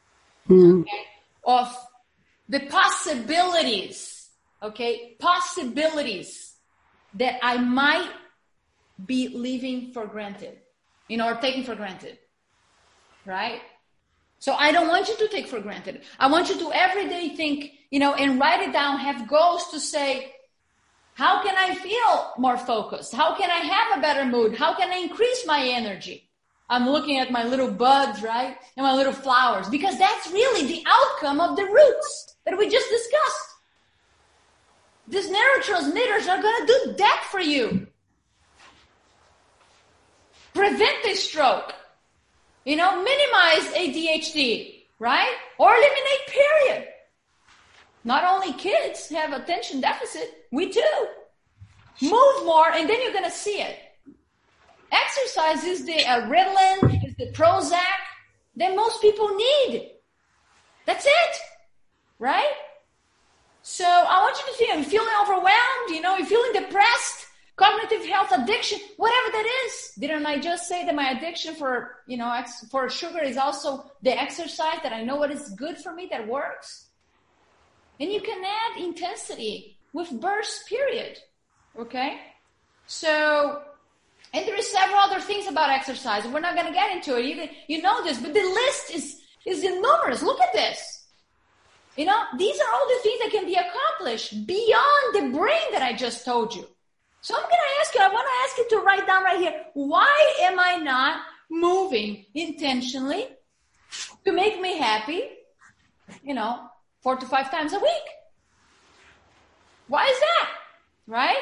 of the possibilities. Okay. Possibilities that I might be leaving for granted, or taking for granted. Right? So I don't want you to take for granted. I want you to every day think, and write it down, have goals to say, how can I feel more focused? How can I have a better mood? How can I increase my energy? I'm looking at my little buds, right? And my little flowers, because that's really the outcome of the roots that we just discussed. These neurotransmitters are going to do that for you. Prevent this stroke. Minimize ADHD, right? Or eliminate, period. Not only kids have attention deficit, we too. Move more and then you're going to see it. Exercise is the Ritalin, is the Prozac that most people need. That's it, right? So I want you to feel, you're feeling overwhelmed, you're feeling depressed, cognitive health addiction, whatever that is. Didn't I just say that my addiction for sugar is also the exercise, that I know what is good for me, that works? And you can add intensity with bursts, period. Okay? So, and there are several other things about exercise. We're not going to get into it. You know this, but the list is enormous. Look at this. These are all the things that can be accomplished beyond the brain that I just told you. So I'm going to ask you, I want to ask you to write down right here, why am I not moving intentionally to make me happy, 4 to 5 times a week? Why is that? Right?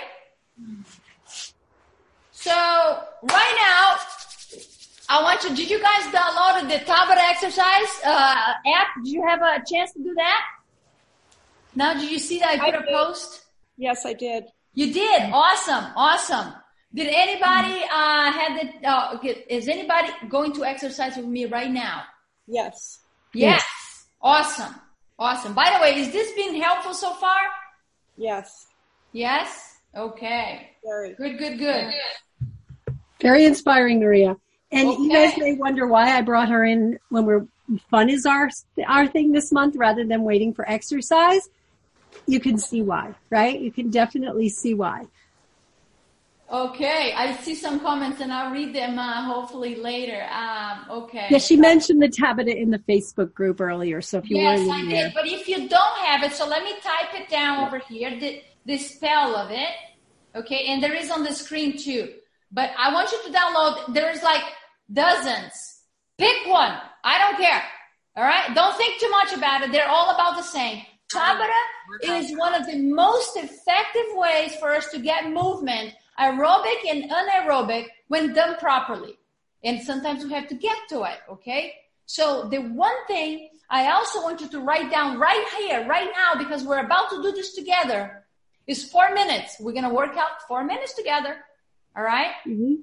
So right now, I want you, did you guys download the Tabata exercise app? Did you have a chance to do that? Now, did you see that I put a post? Yes, I did. You did? Awesome. Did anybody is anybody going to exercise with me right now? Yes. Yes. Awesome. By the way, is this been helpful so far? Yes. Yes? Okay. Very. Good. Very inspiring, Maria. And you guys may wonder why I brought her in when we're fun is our thing this month rather than waiting for exercise, you can see why, right? You can definitely see why. Okay, I see some comments and I'll read them hopefully later. Okay. Yeah, she mentioned the Tabata in the Facebook group earlier, so if you were in I there. did. But if you don't have it, so let me type it down over here, the spell of it. Okay, and there is on the screen too. But I want you to download, there's like dozens. Pick one. I don't care. All right? Don't think too much about it. They're all about the same. Tabata is one of the most effective ways for us to get movement, aerobic and anaerobic, when done properly. And sometimes we have to get to it, okay? So the one thing I also want you to write down right here, right now, because we're about to do this together, is 4 minutes. We're going to work out 4 minutes together, all right? Mm-hmm.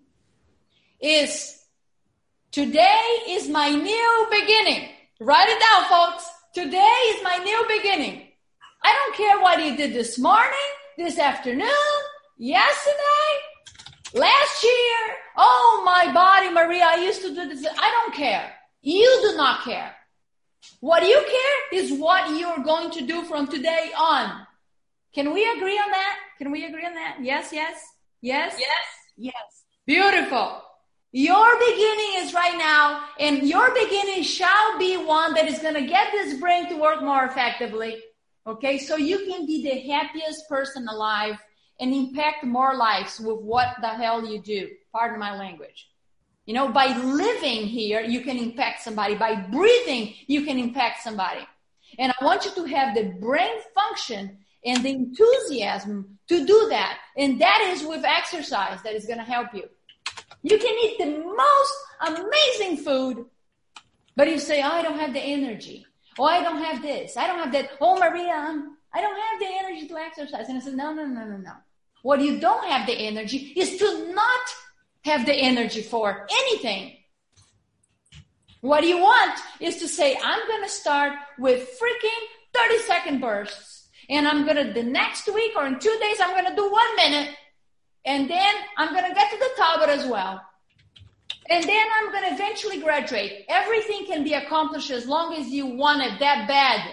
Today is my new beginning. Write it down, folks. Today is my new beginning. I don't care what you did this morning, this afternoon, yesterday, last year. Oh, my body, Maria, I used to do this. I don't care. You do not care. What you care is what you're going to do from today on. Can we agree on that? Can we agree on that? Yes, yes, yes? Yes. Yes. Beautiful. Your beginning is right now, and your beginning shall be one that is going to get this brain to work more effectively. Okay, so you can be the happiest person alive and impact more lives with what the hell you do. Pardon my language. You know, by living here, you can impact somebody. By breathing, you can impact somebody. And I want you to have the brain function and the enthusiasm to do that. And that is with exercise that is going to help you. You can eat the most amazing food, but you say, oh, I don't have the energy. Oh, I don't have this. I don't have that. Oh, Maria, I don't have the energy to exercise. And I said, no. What you don't have the energy is to not have the energy for anything. What you want is to say, I'm going to start with freaking 30-second bursts. And the next week or in 2 days, I'm going to do 1 minute. And then I'm going to get to the Tabata as well. And then I'm going to eventually graduate. Everything can be accomplished as long as you want it that bad.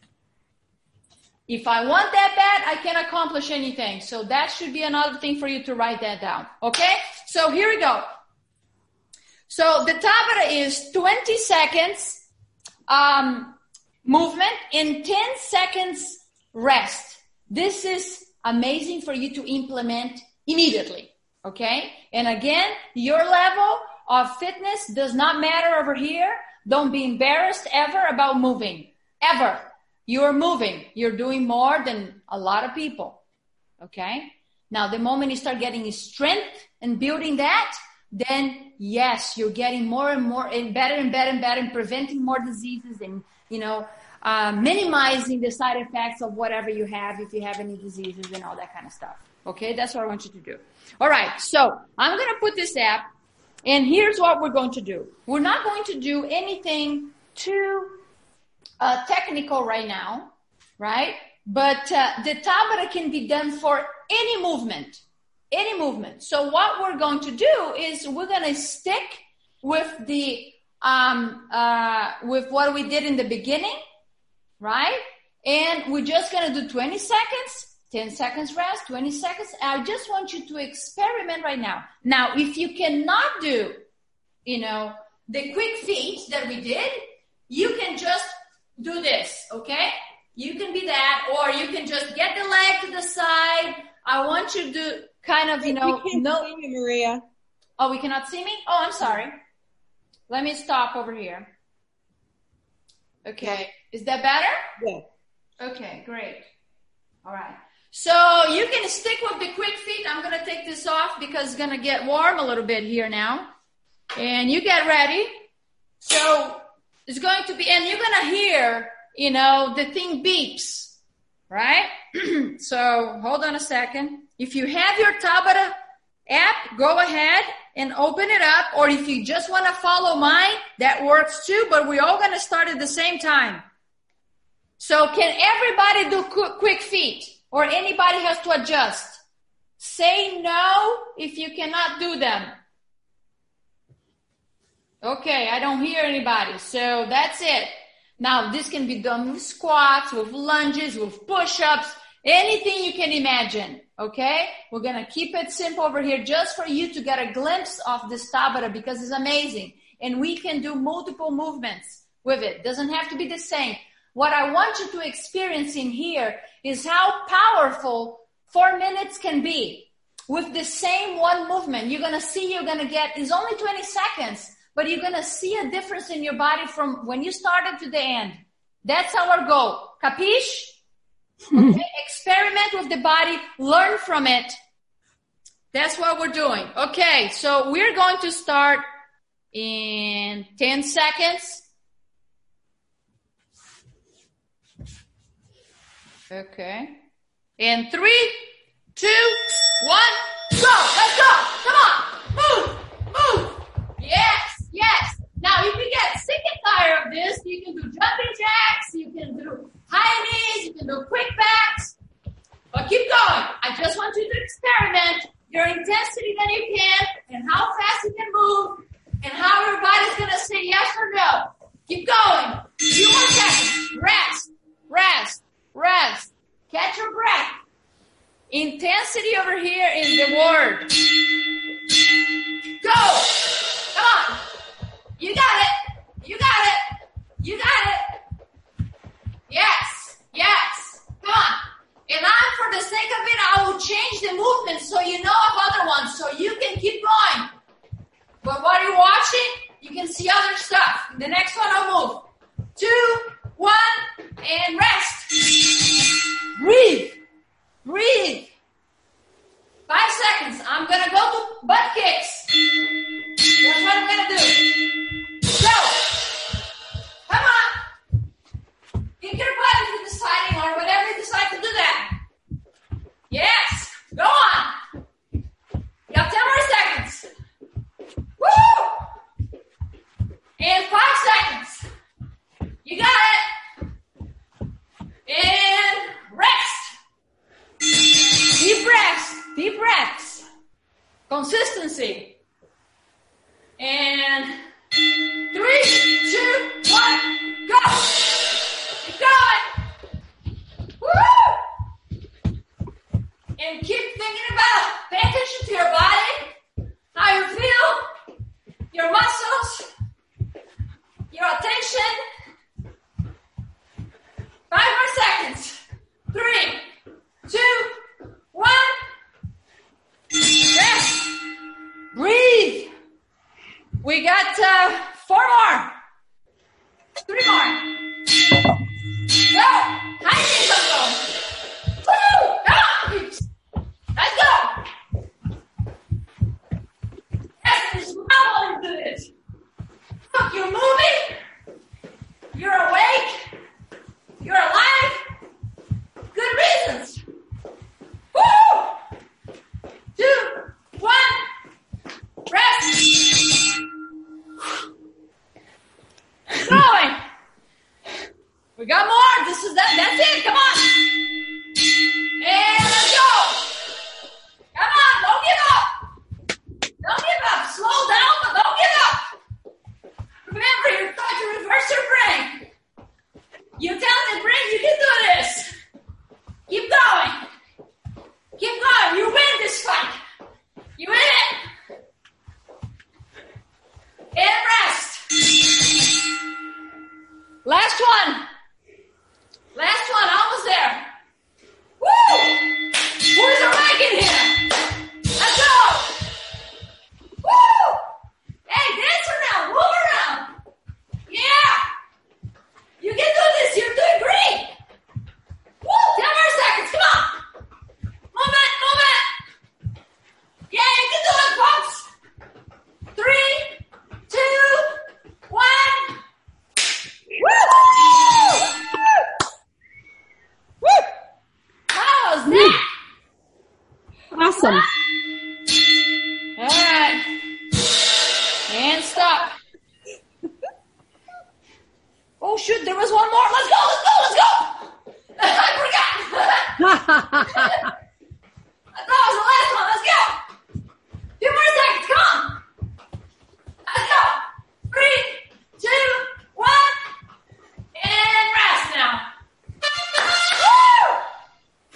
If I want that bad, I can accomplish anything. So that should be another thing for you to write that down. Okay? So here we go. So the Tabata is 20 seconds movement and 10 seconds rest. This is amazing for you to implement immediately, okay? And again, your level of fitness does not matter over here. Don't be embarrassed ever about moving, ever. You're moving. You're doing more than a lot of people, okay? Now, the moment you start getting strength and building that, then yes, you're getting more and more and better and preventing more diseases and, minimizing the side effects of whatever you have, if you have any diseases and all that kind of stuff. Okay, that's what I want you to do. All right, so I'm going to put this app, and here's what we're going to do. We're not going to do anything too technical right now, right? But the Tabata can be done for any movement. So what we're going to do is we're going to stick with the with what we did in the beginning, right? And we're just going to do 20 seconds. 10 seconds rest, 20 seconds. I just want you to experiment right now. Now, if you cannot do, the quick feet that we did, you can just do this, okay? You can be that, or you can just get the leg to the side. I want you to kind of, We can't see you, Maria. Oh, we cannot see me? Oh, I'm sorry. Let me stop over here. Okay. Is that better? Yeah. Okay, great. All right. So you can stick with the quick feet. I'm going to take this off because it's going to get warm a little bit here now. And you get ready. So it's going to be, and you're going to hear, the thing beeps, right? So hold on a second. If you have your Tabata app, go ahead and open it up. Or if you just want to follow mine, that works too. But we're all going to start at the same time. So can everybody do quick feet? Or anybody has to adjust? Say no if you cannot do them. Okay, I don't hear anybody. So that's it. Now, this can be done with squats, with lunges, with push-ups, anything you can imagine. Okay? We're going to keep it simple over here just for you to get a glimpse of this Tabata because it's amazing. And we can do multiple movements with it. Doesn't have to be the same. What I want you to experience in here is how powerful 4 minutes can be. With the same one movement, you're going to see you're going to get, it's only 20 seconds, but you're going to see a difference in your body from when you started to the end. That's our goal. Capiche? Okay. Experiment with the body, learn from it. That's what we're doing. Okay, so we're going to start in 10 seconds. Okay. In 3, 2, 1, go! Let's go! Come on! Move! Move! Yes! Yes! Now, if you get sick and tired of this, you can do jumping jacks, you can do high knees, you can do quick backs. But keep going. I just want you to experiment your intensity that you can and how fast you can move and how your body's going to say yes or no. Keep going. 2 more seconds. Rest. Rest. Rest. Catch your breath. Intensity over here is the word. Go. Come on. You got it. You got it. You got it. Yes. Yes. Come on. And for the sake of it, I will change the movement so you know of other ones so you can keep going. But while you're watching, you can see other stuff. The next one I'll move. 2, 1, and rest. Breathe. Breathe. 5 seconds. I'm going to go to butt kicks. That's what I'm going to do. Go. Come on. Kick your butt if you're deciding or whenever you decide to do that. Yes. Go on. You got 10 more seconds. Woo! And 5 seconds. You got it. And rest. Deep breaths. Deep breaths. Consistency. And 3, 2, 1, go. Keep going. Woo! And keep thinking about, pay attention to your body, how you feel, your muscles, your attention. 5 more seconds. 3, 2, 1. Rest. Breathe. We got 4 more. 3 more. Go. High knees, let's go. Woo! Come on. Let's go. Yes, there's power into this. Look, you're moving. You're awake. You're alive. Good reasons. Woo! 2, 1. Rest. Going. We got more. This is that. That's it. Come on. And let's go. Come on. Don't give up. Don't give up. Slow down, but don't give up. Remember, you're trying to reverse your brain. You tell the brain you can do this. Keep going. Keep going. You win this fight. You win it. And rest. Last one. Last one. Almost there. Woo! Who's awake in here? Let's go. Woo! Hey, dance around. Move around. Yeah. You can do this. You're doing great. Woo! 10 more seconds. Come on. Move it. Move it. Yeah, you can do it, folks. 3, 2, 1. Woo! Woo! How was that? Awesome. All right. And stop. Oh, shoot. There was one more. Let's go. Let's go. Let's go. I forgot. That was the last one. Let's go. 2 more seconds. Come on. Let's go.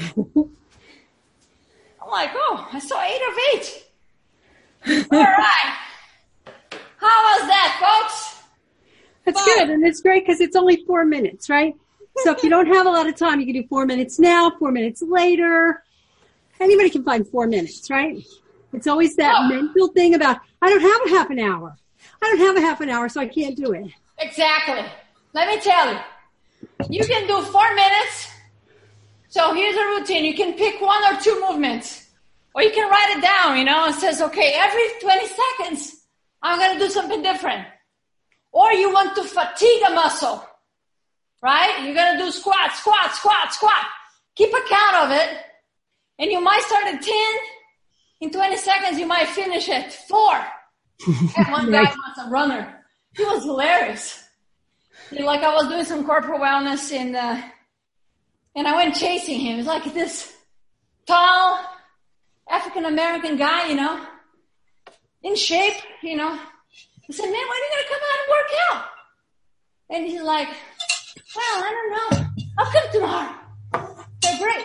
I'm like, oh, I saw 8 of 8. All right. How was that, folks? That's good. And it's great because it's only 4 minutes, right? So if you don't have a lot of time, you can do 4 minutes now, 4 minutes later. Anybody can find 4 minutes, right? It's always that mental thing about, I don't have a half an hour. I don't have a half an hour, so I can't do it. Exactly. Let me tell you. You can do 4 minutes. So here's a routine. You can pick 1 or 2 movements. Or you can write it down, and says, okay, every 20 seconds, I'm going to do something different. Or you want to fatigue a muscle, right? You're going to do squat, squat, squat, squat. Keep a count of it. And you might start at 10. In 20 seconds, you might finish at 4. And one guy was a runner. He was hilarious. Like I was doing some corporal wellness and I went chasing him. He's like this tall African-American guy, in shape, I said, man, when are you going to come out and work out? And he's like, well, I don't know. I'll come tomorrow. I said, great.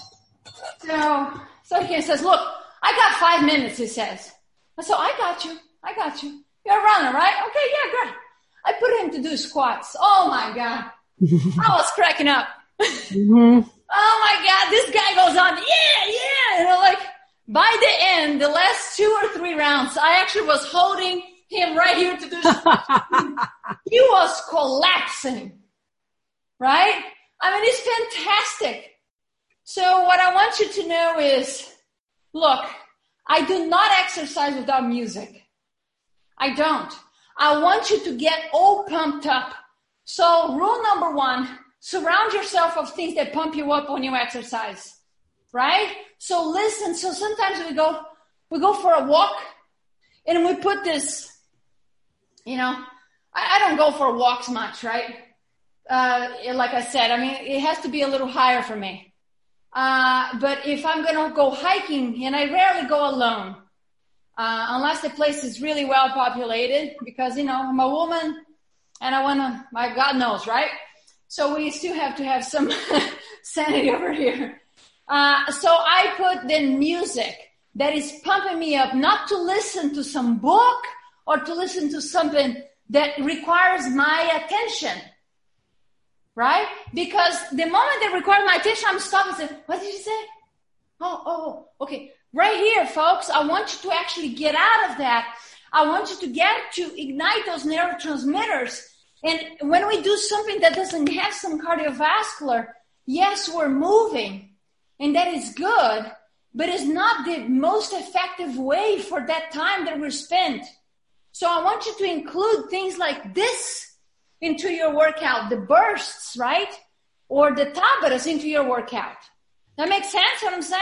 So he says, look, I got 5 minutes, he says. I said, I got you. You're a runner, right? Okay, yeah, great. I put him to do squats. Oh my God. I was cracking up. Mm-hmm. Oh my God, this guy goes on, yeah. By the end, the last 2 or 3 rounds, I actually was holding him right here to do squats. He was collapsing, right? I mean, it's fantastic. So what I want you to know is, look, I do not exercise without music. I don't. I want you to get all pumped up. So rule number 1, surround yourself of things that pump you up when you exercise, right? So listen. So sometimes we go for a walk and we put this, I don't go for walks much, right? Like I said, I mean, it has to be a little higher for me. But if I'm going to go hiking, and I rarely go alone, unless the place is really well populated, because, I'm a woman and my God knows, right? So we still have to have some sanity over here. So I put the music that is pumping me up, not to listen to some book or to listen to something that requires my attention. Right? Because the moment they require my attention, I'm stopping and saying, what did you say? Oh, okay. Right here, folks, I want you to actually get out of that. I want you to get to ignite those neurotransmitters. And when we do something that doesn't have some cardiovascular, yes, we're moving. And that is good, but it's not the most effective way for that time that we're spent. So I want you to include things like this into your workout, the bursts, right? Or the tabaras into your workout. That makes sense what I'm saying?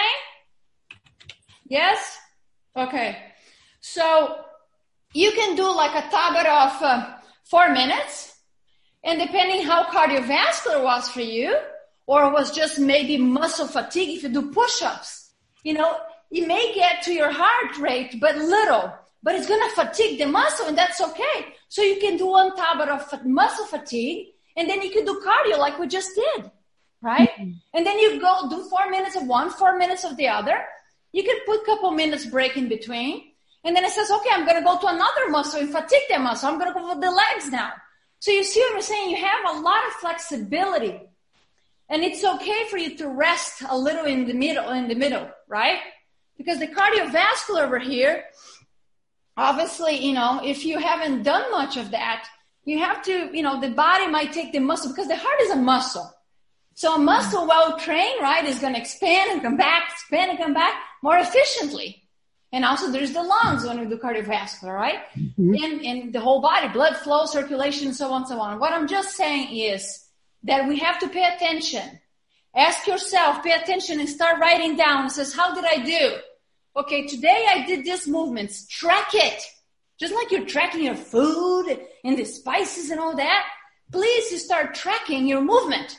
Yes? Okay. So you can do like a tabara of 4 minutes. And depending how cardiovascular was for you, or was just maybe muscle fatigue, if you do push-ups, it may get to your heart rate, but little. But it's going to fatigue the muscle, and that's okay. So you can do 1 tabara of muscle fatigue, and then you can do cardio like we just did, right? Mm-hmm. And then you go do 4 minutes of one, 4 minutes of the other. You can put a couple minutes break in between. And then it says, okay, I'm going to go to another muscle and fatigue that muscle. I'm going to go with the legs now. So you see what I'm saying? You have a lot of flexibility. And it's okay for you to rest a little in the middle, right? Because the cardiovascular over here, obviously, if you haven't done much of that, you have to, the body might take the muscle, because the heart is a muscle. So a muscle well trained, right, is going to expand and come back more efficiently. And also there's the lungs when we do cardiovascular, right? Mm-hmm. And the whole body, blood flow, circulation, so on, so on. What I'm just saying is that we have to pay attention. Ask yourself, pay attention and start writing down. It says, how did I do? Okay, today I did these movements. Track it. Just like you're tracking your food and the spices and all that. Please, you start tracking your movement.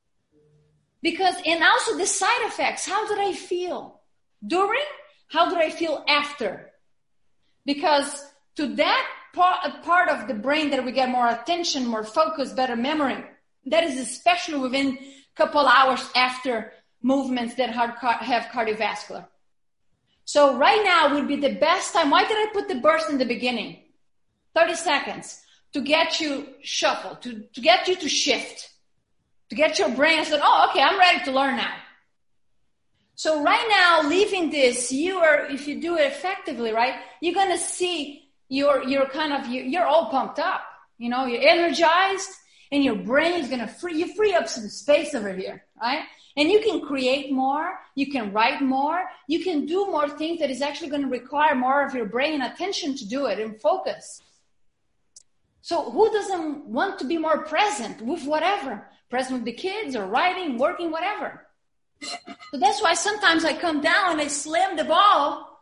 And also the side effects. How did I feel during? How did I feel after? Because to that part of the brain that we get more attention, more focus, better memory, that is especially within a couple hours after movements that have cardiovascular. So right now would be the best time. Why did I put the burst in the beginning? 30 seconds to get you shuffled, to get you to shift, to get your brain said, oh, okay, I'm ready to learn now. So right now, leaving this, if you do it effectively, right, you're going to see you're all pumped up, you're energized, and your brain is going to free up some space over here, right? And you can create more, you can write more, you can do more things that is actually going to require more of your brain attention to do it and focus. So who doesn't want to be more present with whatever? Present with the kids or writing, working, whatever. So that's why sometimes I come down and I slam the ball,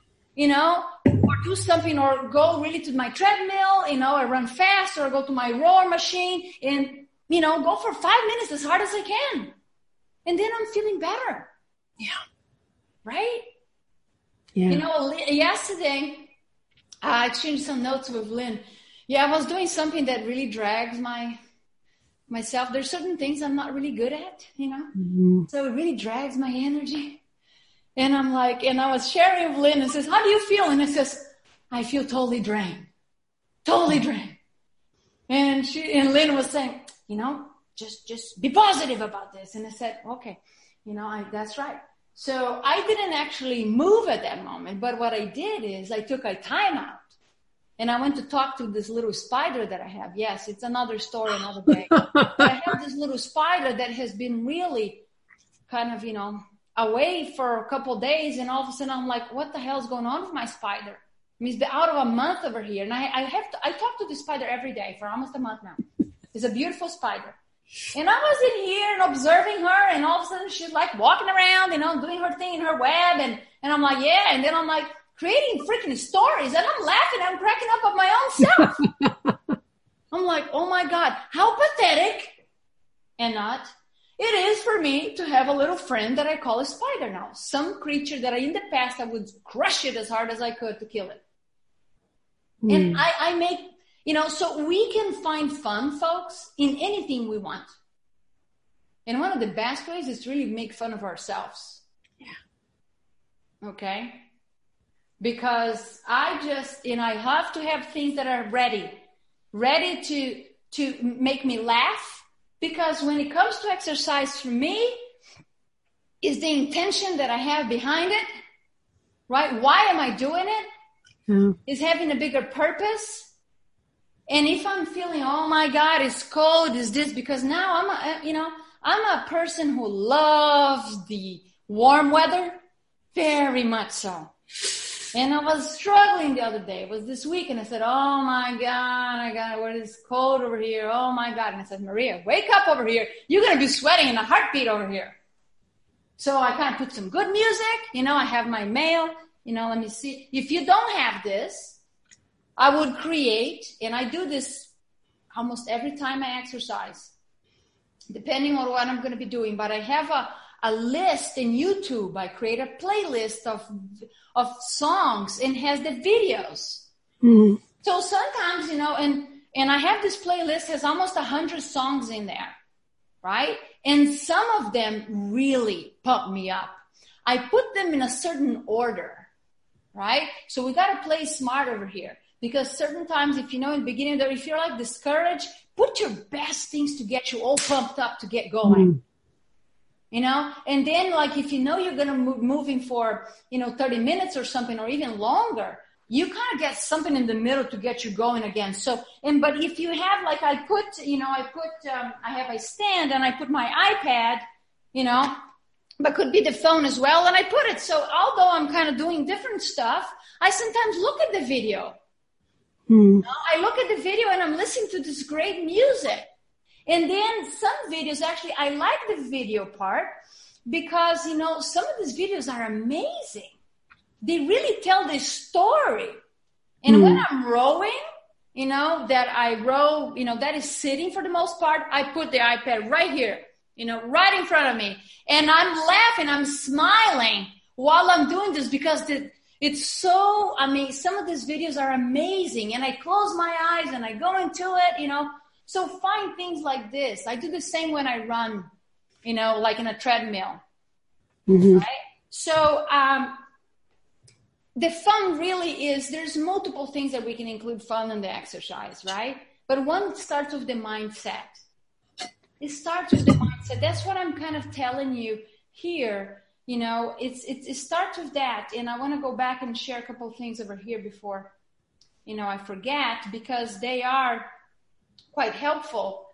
or do something or go really to my treadmill, I run fast or go to my rower machine and, go for 5 minutes as hard as I can. And then I'm feeling better. Yeah. Right? Yeah. Yesterday, I exchanged some notes with Lynn. Yeah, I was doing something that really drags myself. There's certain things I'm not really good at, Mm-hmm. So it really drags my energy. And I'm like, and I was sharing with Lynn and says, how do you feel? And I says, I feel totally drained. Totally drained. And Lynn was saying, just be positive about this. And I said, okay, that's right. So I didn't actually move at that moment, but what I did is I took a time out and I went to talk to this little spider that I have. Yes, it's another story, another day. I have this little spider that has been really kind of, away for a couple of days. And all of a sudden I'm like, what the hell is going on with my spider? I mean, it's been out of a month over here. And I talk to the spider every day for almost a month now. It's a beautiful spider. And I was in here and observing her, and all of a sudden she's like walking around, doing her thing in her web, and I'm like, yeah, and then I'm like creating freaking stories, and I'm laughing, I'm cracking up at my own self. I'm like, oh my God, how pathetic and not. It is for me to have a little friend that I call a spider now, some creature that in the past I would crush it as hard as I could to kill it. And I make, so we can find fun, folks, in anything we want. And one of the best ways is to really make fun of ourselves. Yeah. Okay? Because I have to have things that are ready to make me laugh. Because when it comes to exercise for me, is the intention that I have behind it, right? Why am I doing it? Is having a bigger purpose. And if I'm feeling, oh my God, it's cold, is this, because now I'm a person who loves the warm weather, very much so. And I was struggling the other day. It was this week, and I said, oh my God, what is cold over here? Oh my God. And I said, Maria, wake up over here. You're going to be sweating in a heartbeat over here. So I kind of put some good music. I have my mail. Let me see. If you don't have this, I would create, and I do this almost every time I exercise, depending on what I'm going to be doing. But I have a list in YouTube. I create a playlist of songs and has the videos. Mm-hmm. So sometimes, and I have this playlist has almost 100 songs in there, right? And some of them really pump me up. I put them in a certain order, right? So we got to play smart over here. Because certain times, if in the beginning, if you're like discouraged, put your best things to get you all pumped up to get going. And then like if you're going to moving for, 30 minutes or something or even longer, you kind of get something in the middle to get you going again. So, but if you have like I have a stand and I put my iPad, but could be the phone as well. And I put it. So although I'm kind of doing different stuff, I sometimes look at the video. I look at the video and I'm listening to this great music. And then some videos, actually, I like the video part because, some of these videos are amazing. They really tell this story. And when I'm rowing, that I row, that is sitting for the most part, I put the iPad right here, right in front of me. And I'm laughing, I'm smiling while I'm doing this because it's so, some of these videos are amazing and I close my eyes and I go into it, So find things like this. I do the same when I run, like in a treadmill. Mm-hmm. Right? So, the fun really is, there's multiple things that we can include fun in the exercise, right? But one starts with the mindset. It starts with the mindset. That's what I'm kind of telling you here. You know, it starts with that. And I want to go back and share a couple of things over here before, you know, I forget, because they are quite helpful.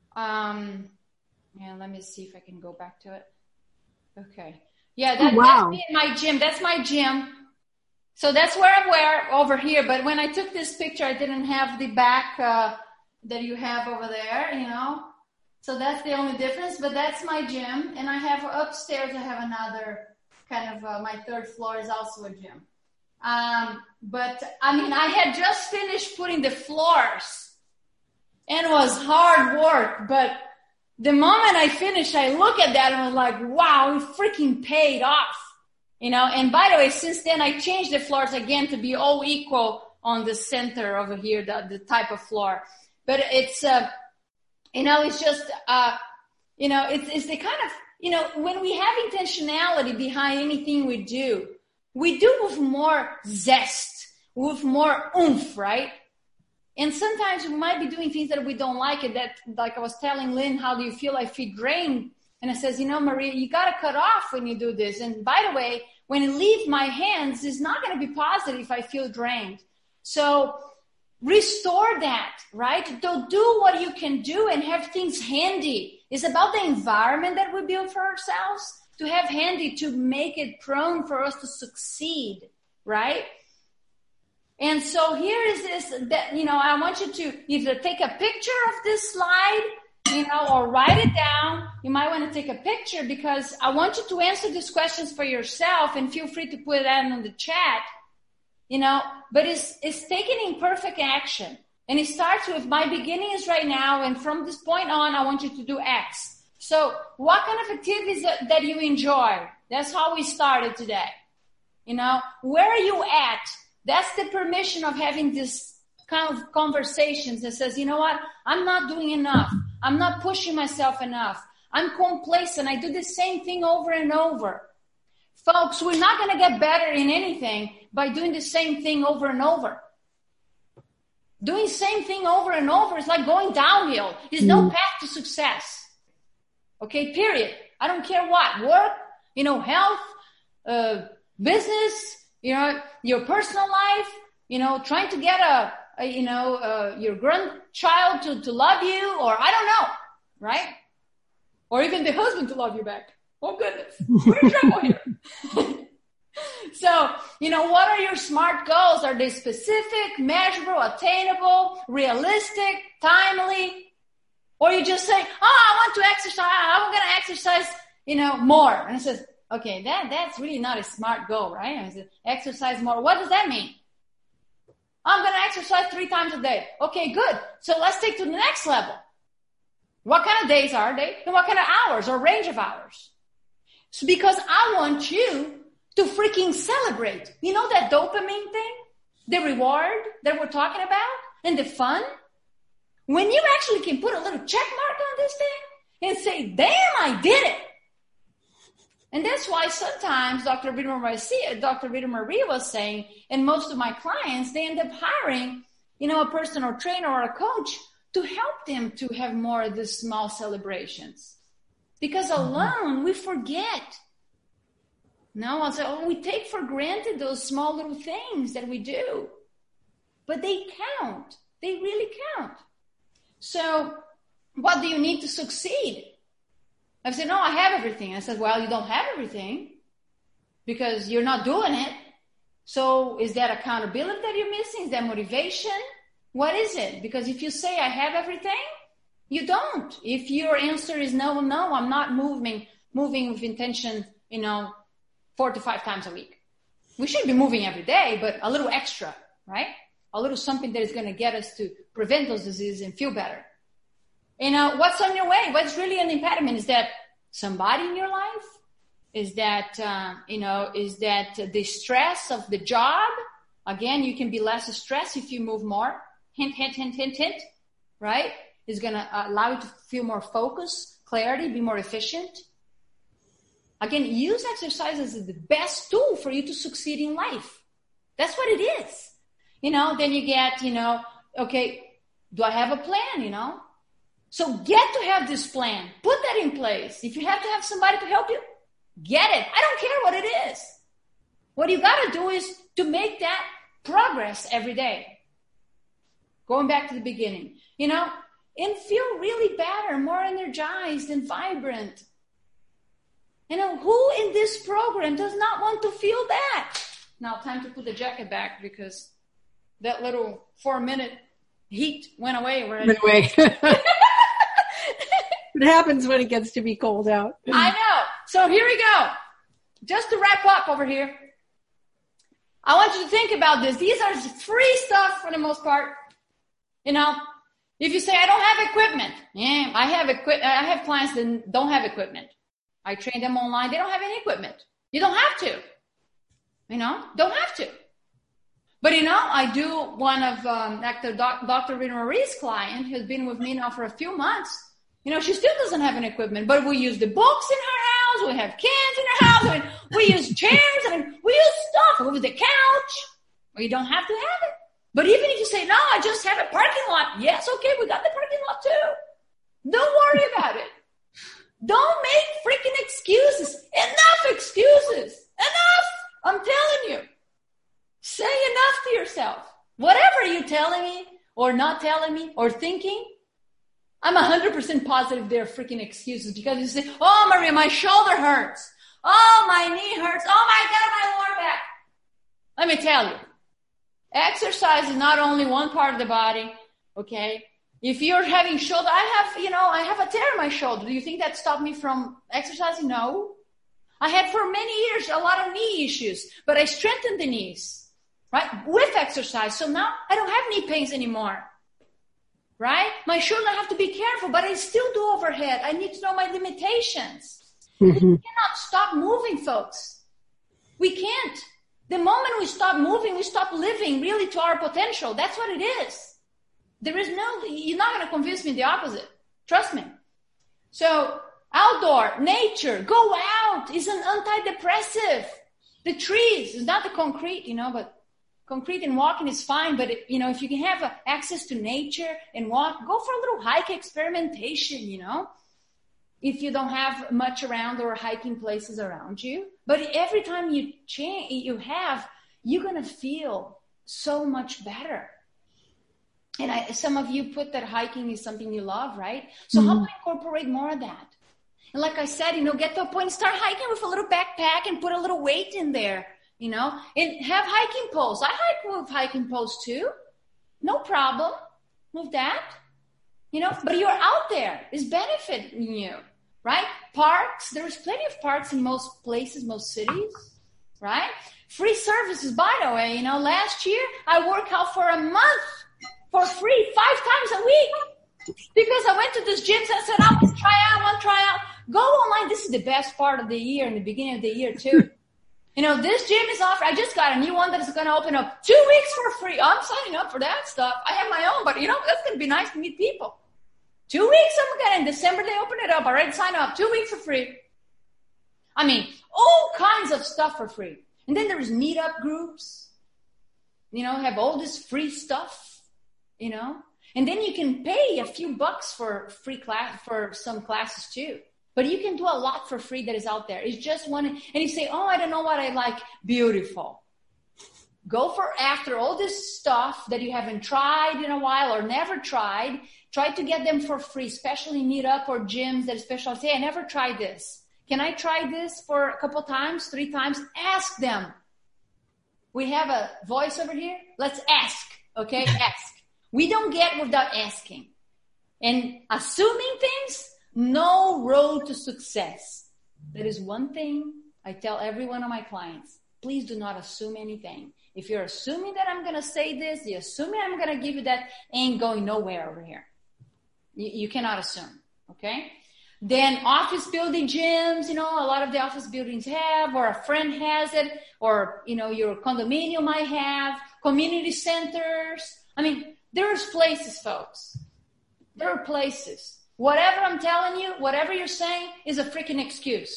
Yeah, let me see if I can go back to it. Okay. Yeah, that's me in my gym. That's my gym. So that's where I'm over here. But when I took this picture, I didn't have the back that you have over there, you know. So that's the only difference. But that's my gym. And I have upstairs, I have another kind of, my third floor is also a gym. But I mean, I had just finished putting the floors, and it was hard work. But the moment I finished, I look at that and I was like, wow, it freaking paid off. You know, and by the way, since then I changed the floors again to be all equal on the center over here, the type of floor. But it's, you know, it's just, you know, it's the kind of, you know, when we have intentionality behind anything we do with more zest, with more oomph, right? And sometimes we might be doing things that we don't like, and that, like I was telling Lynn, how do you feel? I feel drained. And I says, you know, Maria, you got to cut off when you do this. And by the way, when it leaves my hands, it's not going to be positive if I feel drained. So restore that, right? Don't do what you can do and have things handy. It's about the environment that we build for ourselves to have handy, to make it prone for us to succeed, right? And so here is this, that, you know, I want you to either take a picture of this slide, you know, or write it down. You might want to take a picture, because I want you to answer these questions for yourself, and feel free to put that in the chat, you know, but it's taking imperfect action. And it starts with, my beginning is right now, and from this point on, I want you to do X. So what kind of activities that you enjoy? That's how we started today. You know, where are you at? That's the permission of having this kind of conversations that says, you know what? I'm not doing enough. I'm not pushing myself enough. I'm complacent. I do the same thing over and over. Folks, we're not going to get better in anything by doing the same thing over and over. Doing the same thing over and over is like going downhill. There's no path to success. Okay, period. I don't care what. Work, you know, health, business, you know, your personal life, you know, trying to get your grandchild to love you, or I don't know, right? Or even the husband to love you back. Oh goodness, we're in trouble here. So, you know, what are your SMART goals? Are they specific, measurable, attainable, realistic, timely? Or you just say, oh, I want to exercise. I'm going to exercise, you know, more. And it says, okay, that's really not a SMART goal, right? I said, exercise more. What does that mean? I'm going to exercise 3 times a day. Okay, good. So let's take to the next level. What kind of days are they? And what kind of hours or range of hours? So because I want you to freaking celebrate. You know that dopamine thing? The reward that we're talking about? And the fun? When you actually can put a little check mark on this thing and say, damn, I did it. And that's why sometimes Dr. Rita Maria was saying, and most of my clients, they end up hiring, you know, a personal trainer or a coach to help them to have more of these small celebrations. Because alone, we forget. No, so we take for granted those small little things that we do. But they count. They really count. So what do you need to succeed? I said, no, I have everything. I said, well, you don't have everything because you're not doing it. So is that accountability that you're missing? Is that motivation? What is it? Because if you say I have everything, you don't. If your answer is no, I'm not moving with intention, you know, 4 to 5 times a week. We should be moving every day, but a little extra, right? A little something that is going to get us to prevent those diseases and feel better. You know, what's on your way? What's really an impediment? Is that somebody in your life? Is that, is that the stress of the job? Again, you can be less stressed if you move more. Hint, hint, hint, hint, hint, right? It's going to allow you to feel more focus, clarity, be more efficient. Again, use exercise as the best tool for you to succeed in life. That's what it is. Then you get, okay, do I have a plan, So get to have this plan. Put that in place. If you have to have somebody to help you, get it. I don't care what it is. What you got to do is to make that progress every day. Going back to the beginning, and feel really better, more energized and vibrant. Who in this program does not want to feel that? Now, time to put the jacket back because that little 4-minute heat went away already. Went away. It happens when it gets to be cold out. I know. So here we go. Just to wrap up over here. I want you to think about this. These are free stuff for the most part. If you say, I don't have equipment. Yeah, I have clients that don't have equipment. I train them online. They don't have any equipment. You don't have to. Don't have to. But, I do one of Dr. Rita Marie's client who's been with me now for a few months. She still doesn't have an equipment, but we use the books in her house. We have cans in her house. We use chairs. We use stuff. We use the couch. Well, you don't have to have it. But even if you say, no, I just have a parking lot. Yes, okay, we got the parking lot too. Don't worry about it. Don't make freaking excuses. Enough excuses. Enough. I'm telling you. Say enough to yourself. Whatever you're telling me or not telling me or thinking, I'm 100% positive they're freaking excuses because you say, oh, Maria, my shoulder hurts. Oh, my knee hurts. Oh, my God, my lower back. Let me tell you, exercise is not only one part of the body, okay? If you're having shoulder, I have a tear in my shoulder. Do you think that stopped me from exercising? No. I had for many years a lot of knee issues, but I strengthened the knees, right? With exercise. So now I don't have knee pains anymore, right? My shoulder, I have to be careful, but I still do overhead. I need to know my limitations. We cannot stop moving, folks. We can't. The moment we stop moving, we stop living really to our potential. That's what it is. You're not going to convince me the opposite. Trust me. So outdoor, nature, go out is an antidepressive. The trees is not the concrete, but concrete and walking is fine. But, if you can have access to nature and walk, go for a little hike experimentation, if you don't have much around or hiking places around you. But every time you change, you're going to feel so much better. And some of you put that hiking is something you love, right? So how can I incorporate more of that? And like I said, get to a point, start hiking with a little backpack and put a little weight in there, and have hiking poles. I hike with hiking poles too. No problem with that, but you're out there. It's benefiting you, right? Parks, there's plenty of parks in most places, most cities, right? Free services, by the way, last year I worked out for a month for free 5 times a week because I went to this gym and said, I want to try out. Go online. This is the best part of the year and the beginning of the year too. This gym is offering, I just got a new one that is going to open up 2 weeks for free. I'm signing up for that stuff. I have my own, but that's going to be nice to meet people. 2 weeks, in December they open it up. I already signed up. 2 weeks for free. All kinds of stuff for free. And then there's meetup groups, have all this free stuff. And then you can pay a few bucks for free class for some classes too. But you can do a lot for free that is out there. It's just one. And you say, oh, I don't know what I like. Beautiful. Go for after all this stuff that you haven't tried in a while or never tried. Try to get them for free, especially meetup or gyms that specialize. Hey, I never tried this. Can I try this for a couple times, 3 times? Ask them. We have a voice over here. Let's ask. Okay? Ask. We don't get without asking. And assuming things, no road to success. That is one thing I tell every one of my clients. Please do not assume anything. If you're assuming that I'm going to say this, you're assuming I'm going to give you that, ain't going nowhere over here. You cannot assume. Okay? Then office building gyms, a lot of the office buildings have, or a friend has it, or, your condominium might have, community centers. There's places, folks. There are places. Whatever I'm telling you, whatever you're saying is a freaking excuse.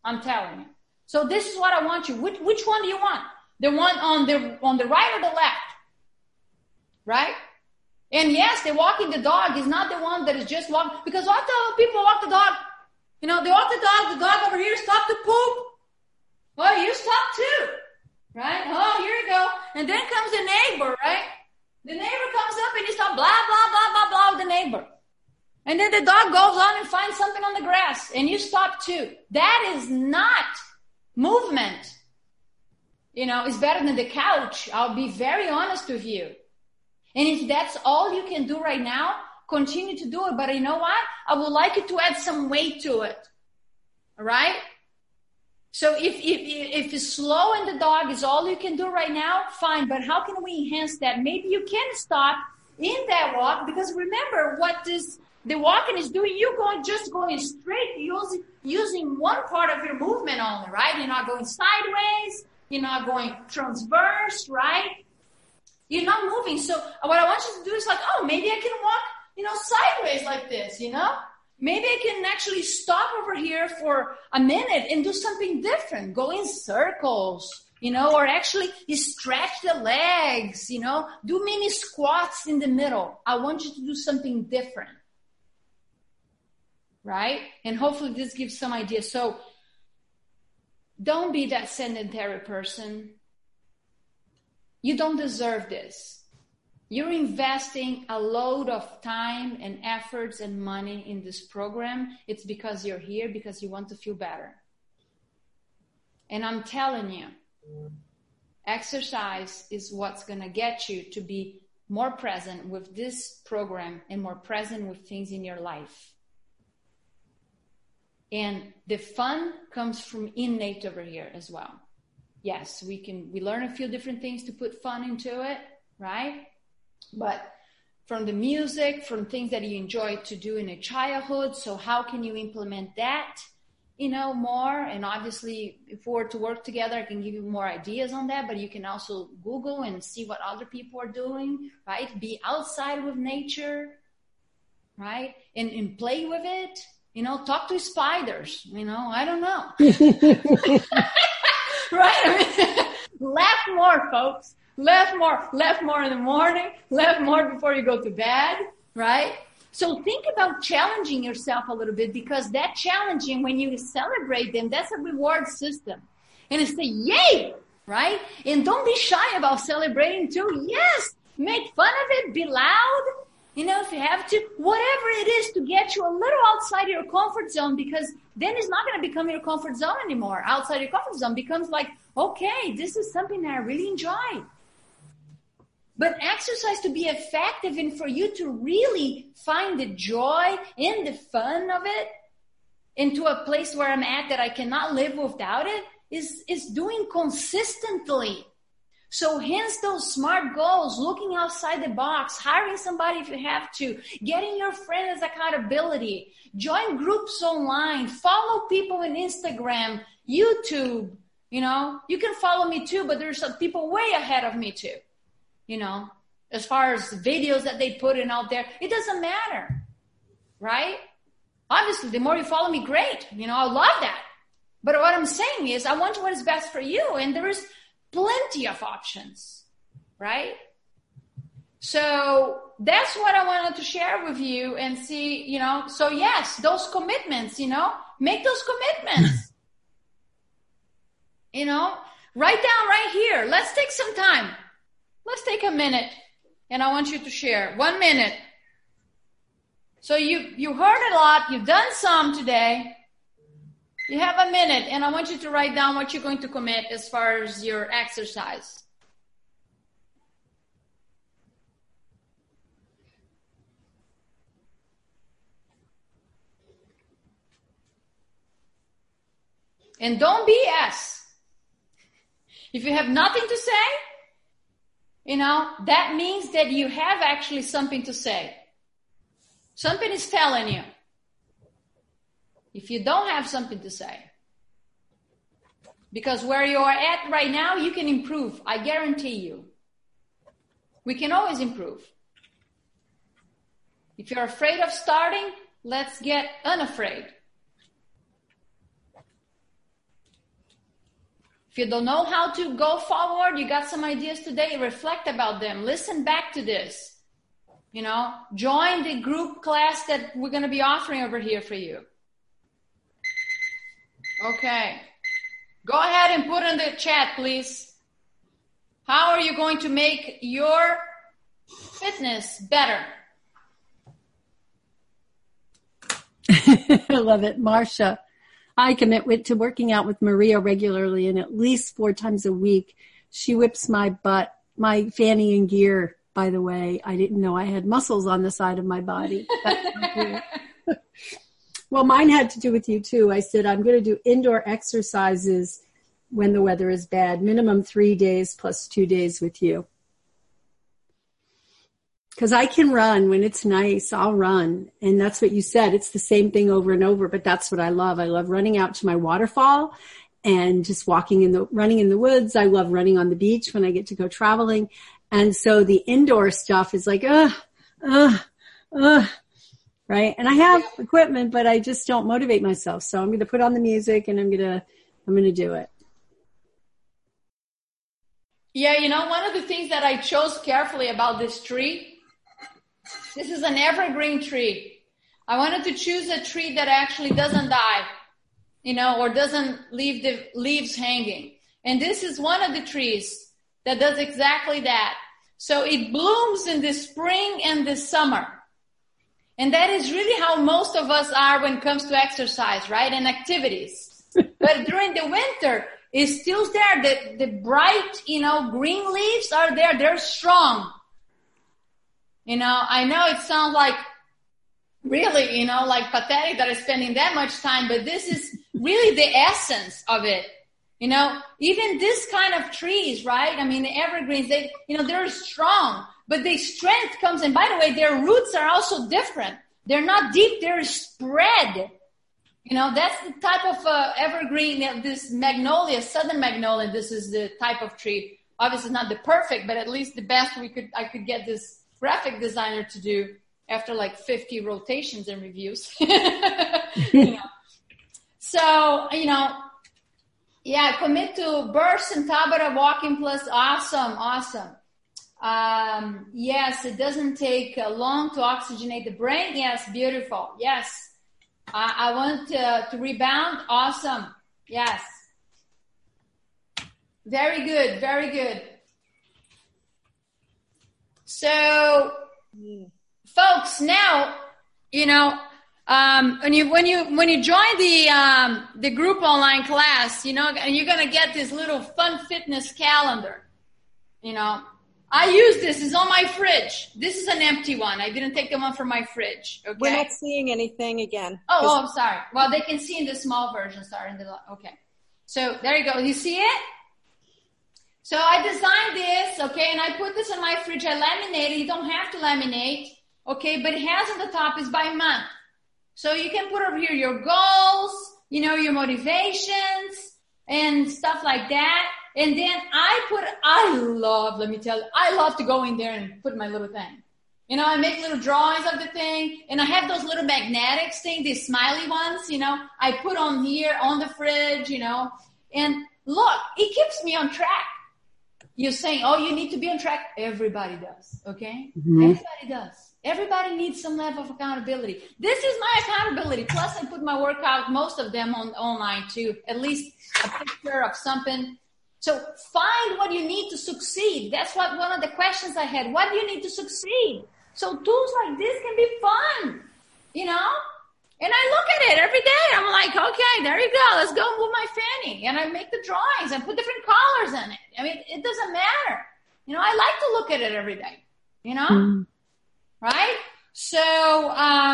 I'm telling you. So this is what I want you. Which one do you want? The one on the right or the left? Right? And yes, the walking the dog is not the one that is just walking, because what the people walk the dog? They walk the dog over here, stop to poop. Well, you stop too. Right? Oh, here you go. And then comes the neighbor, right? The neighbor comes up and you start blah, blah, blah, blah, blah with the neighbor. And then the dog goes on and finds something on the grass and you stop too. That is not movement. It's better than the couch. I'll be very honest with you. And if that's all you can do right now, continue to do it. But you know what? I would like you to add some weight to it. All right? So if slow and the dog is all you can do right now, fine. But how can we enhance that? Maybe you can stop in that walk, because remember what the walking is doing. You're just going straight, using one part of your movement only, right? You're not going sideways. You're not going transverse, right? You're not moving. So what I want you to do is like, oh, maybe I can walk, sideways like this, Maybe I can actually stop over here for a minute and do something different. Go in circles, or actually stretch the legs, do mini squats in the middle. I want you to do something different. Right? And hopefully this gives some idea. So don't be that sedentary person. You don't deserve this. You're investing a load of time and efforts and money in this program. It's because you're here, because you want to feel better. And I'm telling you, exercise is what's going to get you to be more present with this program and more present with things in your life. And the fun comes from innate over here as well. Yes, we learn a few different things to put fun into it, right? But from the music, from things that you enjoyed to do in a childhood. So how can you implement that, more? And obviously, if we were to work together, I can give you more ideas on that, but you can also Google and see what other people are doing, right? Be outside with nature, right? And play with it, talk to spiders, I don't know. Right? Laugh more, folks. Laugh more in the morning, laugh more before you go to bed, right? So think about challenging yourself a little bit, because that challenging, when you celebrate them, that's a reward system. And it's say, yay, right? And don't be shy about celebrating too. Yes, make fun of it, be loud, if you have to, whatever it is to get you a little outside your comfort zone, because then it's not going to become your comfort zone anymore. Outside your comfort zone becomes like, okay, this is something that I really enjoy. But exercise to be effective and for you to really find the joy and the fun of it, into a place where I'm at that I cannot live without it, is doing consistently. So hence those SMART goals, looking outside the box, hiring somebody if you have to, getting your friend as accountability, join groups online, follow people on Instagram, YouTube, you can follow me too, but there's some people way ahead of me too. As far as videos that they put in out there, it doesn't matter, right? Obviously, the more you follow me, great. I love that. But what I'm saying is, I want what is best for you, and there is plenty of options, right? So that's what I wanted to share with you and see, so yes, those commitments, make those commitments, write down right here. Let's take some time. Let's take a minute, and I want you to share 1 minute. So you heard a lot. You've done some today. You have a minute, and I want you to write down what you're going to commit as far as your exercise. And don't BS. If you have nothing to say, that means that you have actually something to say. Something is telling you. If you don't have something to say. Because where you are at right now, you can improve. I guarantee you. We can always improve. If you're afraid of starting, let's get unafraid. If you don't know how to go forward, you got some ideas today, reflect about them. Listen back to this. Join the group class that we're going to be offering over here for you. Okay. Go ahead and put in the chat, please. How are you going to make your fitness better? I love it. Marcia, I commit to working out with Maria regularly and at least 4 times a week. She whips my butt, my fanny in gear, by the way. I didn't know I had muscles on the side of my body. Well, mine had to do with you too. I said, I'm going to do indoor exercises when the weather is bad, minimum 3 days plus 2 days with you. Because I can run when it's nice, I'll run. And that's what you said. It's the same thing over and over, but that's what I love. I love running out to my waterfall and just running in the woods. I love running on the beach when I get to go traveling. And so the indoor stuff is like, right? And I have equipment, but I just don't motivate myself. So I'm going to put on the music and I'm going to do it. Yeah, one of the things that I chose carefully about this tree, this is an evergreen tree. I wanted to choose a tree that actually doesn't die, or doesn't leave the leaves hanging. And this is one of the trees that does exactly that. So it blooms in the spring and the summer. And that is really how most of us are when it comes to exercise, right? And activities. But during the winter, it's still there. The bright, green leaves are there. They're strong. I know it sounds like really, like pathetic that I'm spending that much time, but this is really the essence of it. Even this kind of trees, right? I mean, the evergreens, they're strong, but the strength comes, and by the way, their roots are also different. They're not deep, they're spread. That's the type of evergreen, this magnolia, southern magnolia. This is the type of tree. Obviously not the perfect, but at least the best I could get this graphic designer to do after like 50 rotations and reviews. So, yeah, commit to bursts and Tabata walking plus. Awesome. Yes, it doesn't take long to oxygenate the brain. Yes, beautiful. Yes. I want to rebound. Awesome. Yes. Very good. Very good. So, folks, now, when you join the group online class, and you're going to get this little fun fitness calendar, I use this. It's on my fridge. This is an empty one. I didn't take the one from my fridge. Okay. We're not seeing anything again. Oh, I'm sorry. Well, they can see in the small version. Sorry. Okay. So there you go. You see it? So I designed this. Okay. And I put this in my fridge. I laminated. You don't have to laminate. Okay. But it has on the top is by month. So you can put over here your goals, your motivations and stuff like that. And then I love to go in there and put my little thing. I make little drawings of the thing, and I have those little magnetics thing, these smiley ones, I put on here on the fridge, and look, it keeps me on track. You're saying, oh, you need to be on track. Everybody does. Okay. Mm-hmm. Everybody does. Everybody needs some level of accountability. This is my accountability. Plus I put my workout, most of them online too, at least a picture of something. So find what you need to succeed. That's one of the questions I had. What do you need to succeed? So tools like this can be fun, And I look at it every day. I'm like, okay, there you go. Let's go move my fanny. And I make the drawings and put different colors in it. I mean, it doesn't matter. I like to look at it every day, right? So,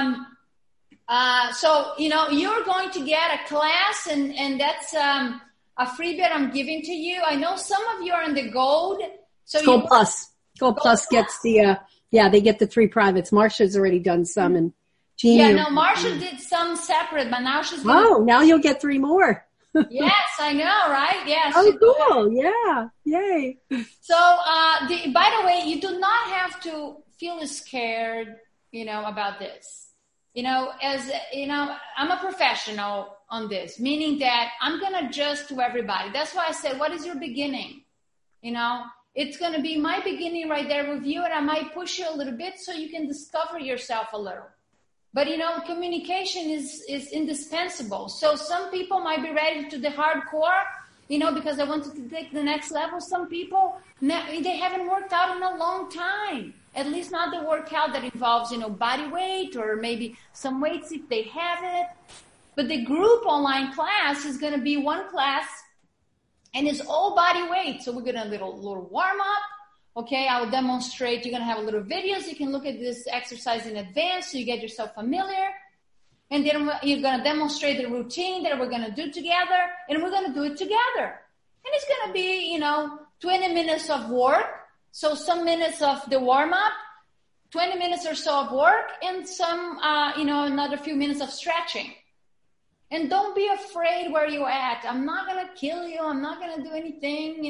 you're going to get a class and that's, a freebie I'm giving to you. I know some of you are in the gold. So Gold Plus. Gold Plus gets the, they get the 3 privates. Marcia's already done some and Jean. Yeah, no, Marcia did some separate, but now she's now you'll get 3 more. Yes, I know, right? Yes. Oh, cool. Yeah. Yay. So, by the way, you do not have to feel scared, about this. I'm a professional on this, meaning that I'm going to adjust to everybody. That's why I said, what is your beginning? It's going to be my beginning right there with you, and I might push you a little bit so you can discover yourself a little. But, communication is indispensable. So some people might be ready to the hardcore, because I wanted to take the next level. Some people, they haven't worked out in a long time. At least not the workout that involves, body weight or maybe some weights if they have it. But the group online class is going to be one class, and it's all body weight. So we're going to do a little warm up. Okay, I will demonstrate. You're going to have a little videos. You can look at this exercise in advance so you get yourself familiar. And then you're going to demonstrate the routine that we're going to do together, and we're going to do it together. And it's going to be, 20 minutes of work. So some minutes of the warm up, 20 minutes or so of work, and some, another few minutes of stretching. And don't be afraid where you're at. I'm not going to kill you. I'm not going to do anything,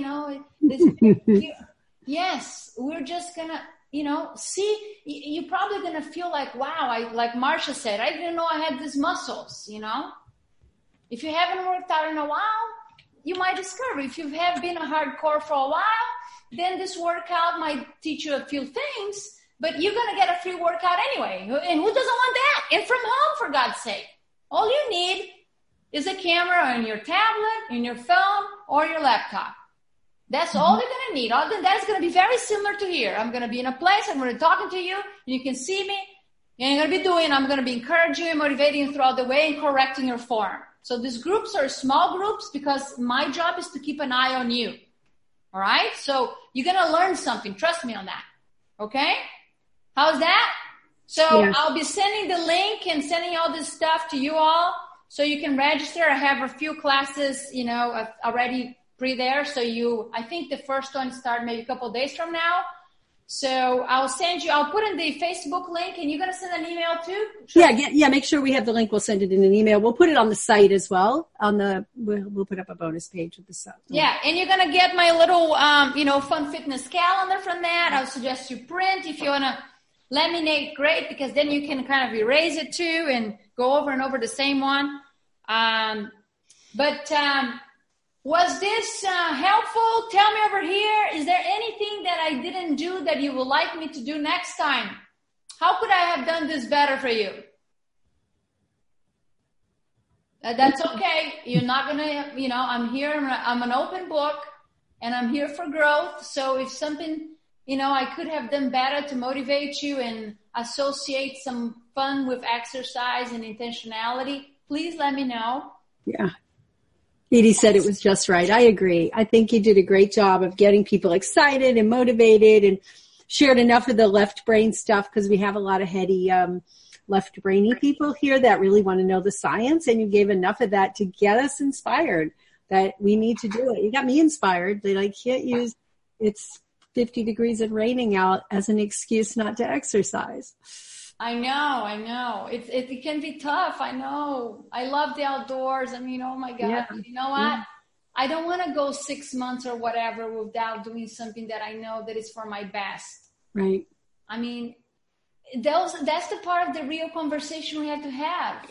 Yes, we're just going to, see, you're probably going to feel like, wow, like Marsha said, I didn't know I had these muscles, If you haven't worked out in a while, you might discover. If you have been a hardcore for a while, then this workout might teach you a few things, but you're going to get a free workout anyway. And who doesn't want that? And from home, for God's sake. All you need is a camera on your tablet, in your phone, or your laptop. That's all you're going to need. Other than that, it's going to be very similar to here. I'm going to be in a place, I'm going to be talking to you, and you can see me, and you're going to be I'm going to be encouraging you and motivating you throughout the way and correcting your form. So these groups are small groups because my job is to keep an eye on you. All right? So you're going to learn something. Trust me on that. Okay? How's that? So yes. I'll be sending the link and sending all this stuff to you all so you can register. I have a few classes, already there. So I think the first one starts maybe a couple of days from now. So I'll put in the Facebook link, and you're going to send an email too? Sure. Yeah. Make sure we have the link. We'll send it in an email. We'll put it on the site as well. We'll put up a bonus page with the site. Yeah. And you're going to get my little, fun fitness calendar from that. I'll suggest you print. If you want to laminate, great, because then you can kind of erase it too and go over and over the same one. Was this helpful? Tell me over here. Is there anything that I didn't do that you would like me to do next time? How could I have done this better for you? That's okay. You're not going to, I'm here. I'm an open book, and I'm here for growth. So if something, I could have done better to motivate you and associate some fun with exercise and intentionality, please let me know. Yeah. Edie said it was just right. I agree. I think you did a great job of getting people excited and motivated, and shared enough of the left brain stuff, because we have a lot of heady left brainy people here that really want to know the science, and you gave enough of that to get us inspired that we need to do it. You got me inspired that I can't use it's 50 degrees and raining out as an excuse not to exercise. I know. It can be tough. I know. I love the outdoors. I mean, oh my God. Yeah. You know what? Yeah. I don't want to go 6 months or whatever without doing something that I know that is for my best. Right. I mean, that's the part of the real conversation we have to have.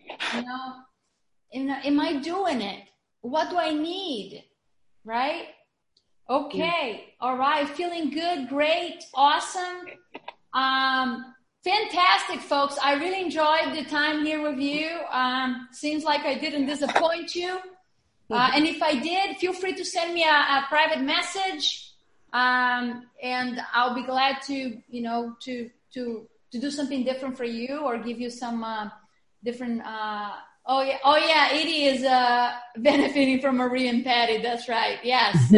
Am I doing it? What do I need? Right? Okay. Yeah. All right. Feeling good. Great. Awesome. Fantastic, folks. I really enjoyed the time here with you. Seems like I didn't disappoint you. And if I did, feel free to send me a private message. And I'll be glad to do something different for you, or give you some different. Oh yeah. Edie is benefiting from Marie and Patty. That's right. Yes.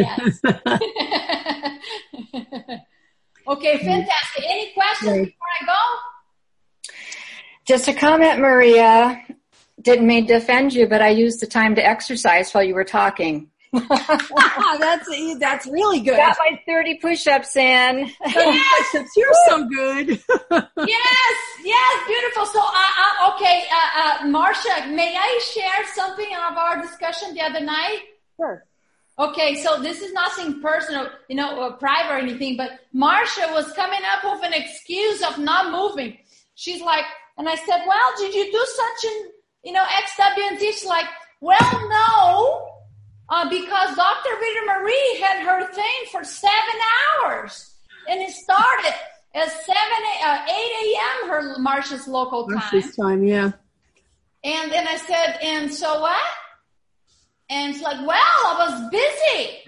Okay, fantastic. Any questions before I go? Just a comment, Maria. Didn't mean to offend you, but I used the time to exercise while you were talking. That's really good. Got my 30 push-ups in. Yes, you're so good. Yes, beautiful. So, Marsha, may I share something of our discussion the other night? Sure. Okay, so this is nothing personal, or private or anything, but Marsha was coming up with an excuse of not moving. She's like, and I said, well, did you do XW, and she's like, well, no, because Dr. Rita Marie had her thing for 7 hours, and it started at 8 a.m. her Marsha's local time. Marsha's time, yeah. And then I said, and so what? And it's like, well, I was busy.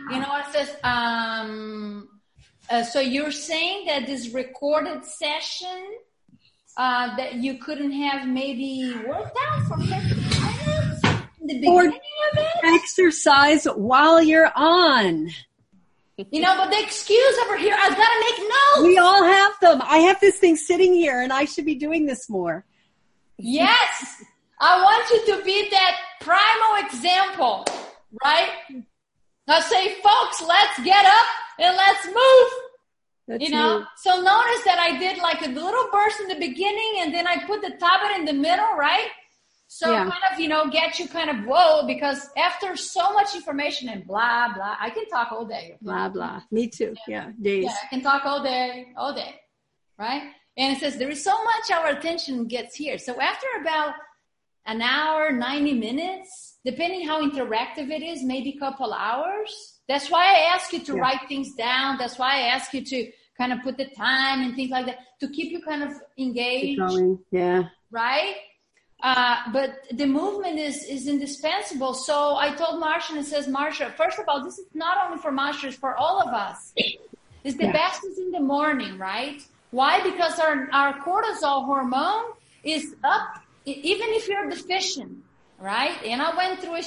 I said, so you're saying that this recorded session, that you couldn't have maybe worked out for 15 minutes in the beginning of it? Exercise while you're on. But the excuse over here, I've got to make notes. We all have them. I have this thing sitting here, and I should be doing this more. Yes. I want you to be that primal example, right? I say, folks, let's get up and let's move. That's So notice that I did like a little burst in the beginning, and then I put the tablet in the middle, right? So kind of, get you kind of, whoa, because after so much information and blah, blah, I can talk all day. Blah, blah. Me too. Yeah, days. Yeah, I can talk all day, right? And it says there is so much our attention gets here. So after about an hour, 90 minutes, depending how interactive it is, maybe a couple hours. That's why I ask you to write things down. That's why I ask you to kind of put the time and things like that to keep you kind of engaged. Yeah. Right? But the movement is indispensable. So I told Marsha, and it says, Marsha, first of all, this is not only for Marsha, it's for all of us. It's the best is in the morning, right? Why? Because our cortisol hormone is up, even if you're deficient, right? And I went through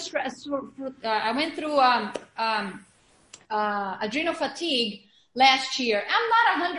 adrenal fatigue last year. I'm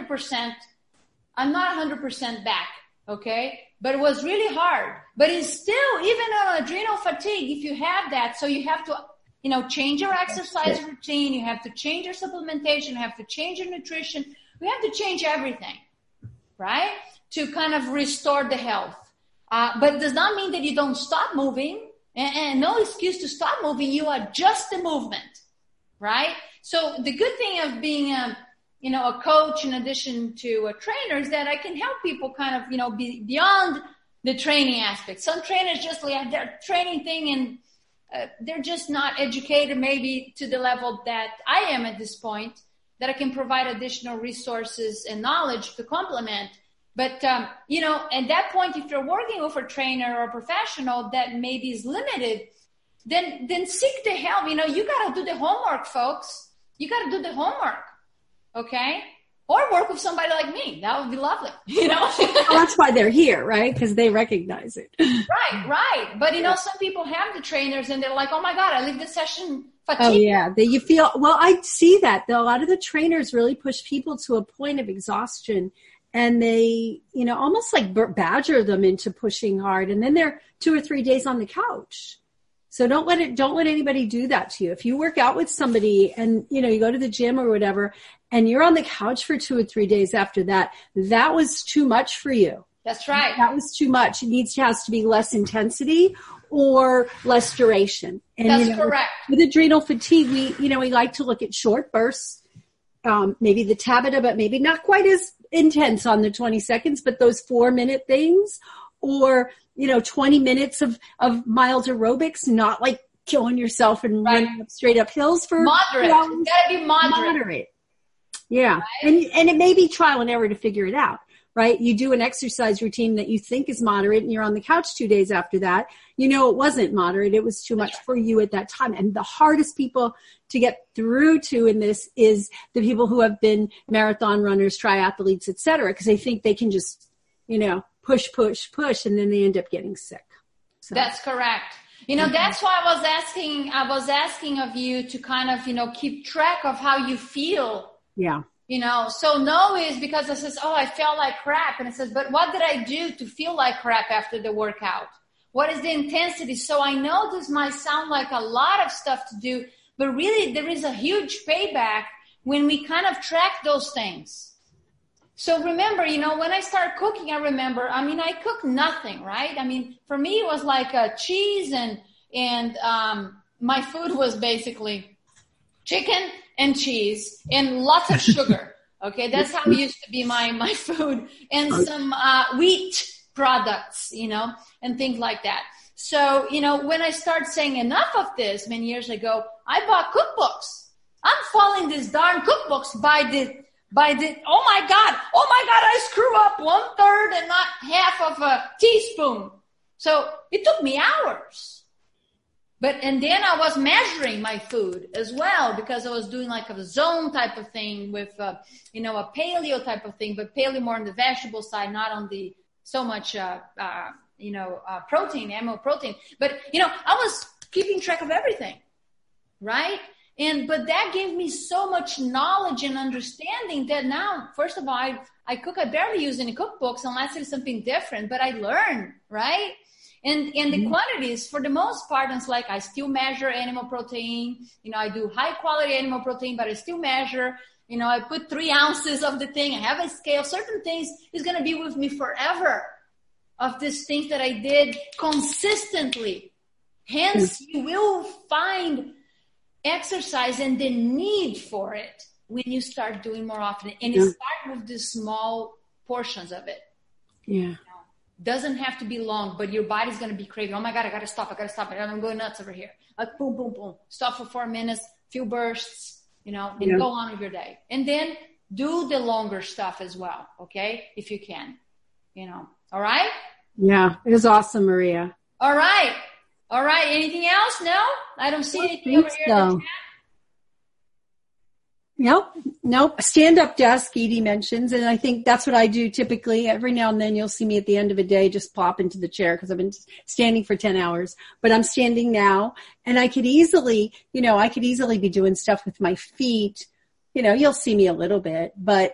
not 100% back, okay? But it was really hard. But it's still, even on adrenal fatigue, if you have that, so you have to, change your exercise routine. You have to change your supplementation. You have to change your nutrition. We have to change everything, right? To kind of restore the health. But it does not mean that you don't stop moving, and no excuse to stop moving. You adjust the movement, right? So the good thing of being a coach in addition to a trainer is that I can help people kind of, be beyond the training aspect. Some trainers just like their training thing and they're just not educated maybe to the level that I am at this point, that I can provide additional resources and knowledge to complement. But, at that point, if you're working with a trainer or a professional that maybe is limited, then seek the help. You got to do the homework, folks. You got to do the homework. Okay? Or work with somebody like me. That would be lovely. Well, that's why they're here, right? Because they recognize it. Right. But, some people have the trainers and they're like, oh my God, I leave the session fatigued. Oh yeah. You feel, well, I see that. A lot of the trainers really push people to a point of exhaustion. And they, almost like badger them into pushing hard. And then they're 2 or 3 days on the couch. So don't let anybody do that to you. If you work out with somebody and, you go to the gym or whatever, and you're on the couch for 2 or 3 days after that, that was too much for you. That's right. That was too much. It has to be less intensity or less duration. And, that's correct. With adrenal fatigue, we like to look at short bursts, maybe the Tabata, but maybe not quite as intense on the 20 seconds, but those 4-minute things, or 20 minutes of mild aerobics, not like killing yourself and running up straight up hills for moderate. It's got to be moderate. Yeah. Right? And it may be trial and error to figure it out, right? You do an exercise routine that you think is moderate and you're on the couch 2 days after that. It wasn't moderate. It was too much for you at that time. And the hardest people to get through to in this is the people who have been marathon runners, triathletes, et cetera, because they think they can just, push, and then they end up getting sick. So. That's correct. That's why I was asking of you to kind of, keep track of how you feel. Yeah. So no is because it says, I felt like crap. And it says, but what did I do to feel like crap after the workout? What is the intensity? So I know this might sound like a lot of stuff to do, but really there is a huge payback when we kind of track those things. So remember, when I started cooking, I cooked nothing, right? For me, it was like cheese and my food was basically chicken and cheese and lots of sugar. Okay. That's how it used to be my food, and some wheat products, and things like that. So, when I started saying enough of this many years ago, I bought cookbooks. I'm following these darn cookbooks by the, oh my God, I screw up 1/3 and not half of a teaspoon. So it took me hours. And then I was measuring my food as well, because I was doing like a zone type of thing with, a paleo type of thing, but paleo more on the vegetable side, not on the so much, protein, animal protein. But, I was keeping track of everything, right? But that gave me so much knowledge and understanding that now, first of all, I cook, I barely use any cookbooks unless it's something different, but I learn, right? And the quantities, for the most part, it's like I still measure animal protein. I do high quality animal protein, but I still measure. I put 3 ounces of the thing. I have a scale. Certain things is going to be with me forever, of these things that I did consistently. Hence, you will find exercise and the need for it when you start doing more often. And it starts with the small portions of it. Yeah. Doesn't have to be long, but your body's going to be craving. Oh my God, I got to stop. I'm going nuts over here. Like boom, boom, boom. Stop for 4 minutes, few bursts, and go on with your day. And then do the longer stuff as well. Okay. If you can, all right. Yeah. It was awesome, Maria. All right. Anything else? No, I don't see anything over here. So. Nope. Stand-up desk, Edie mentions, and I think that's what I do typically. Every now and then you'll see me at the end of a day just plop into the chair because I've been standing for 10 hours. But I'm standing now, and I could easily be doing stuff with my feet. You'll see me a little bit, but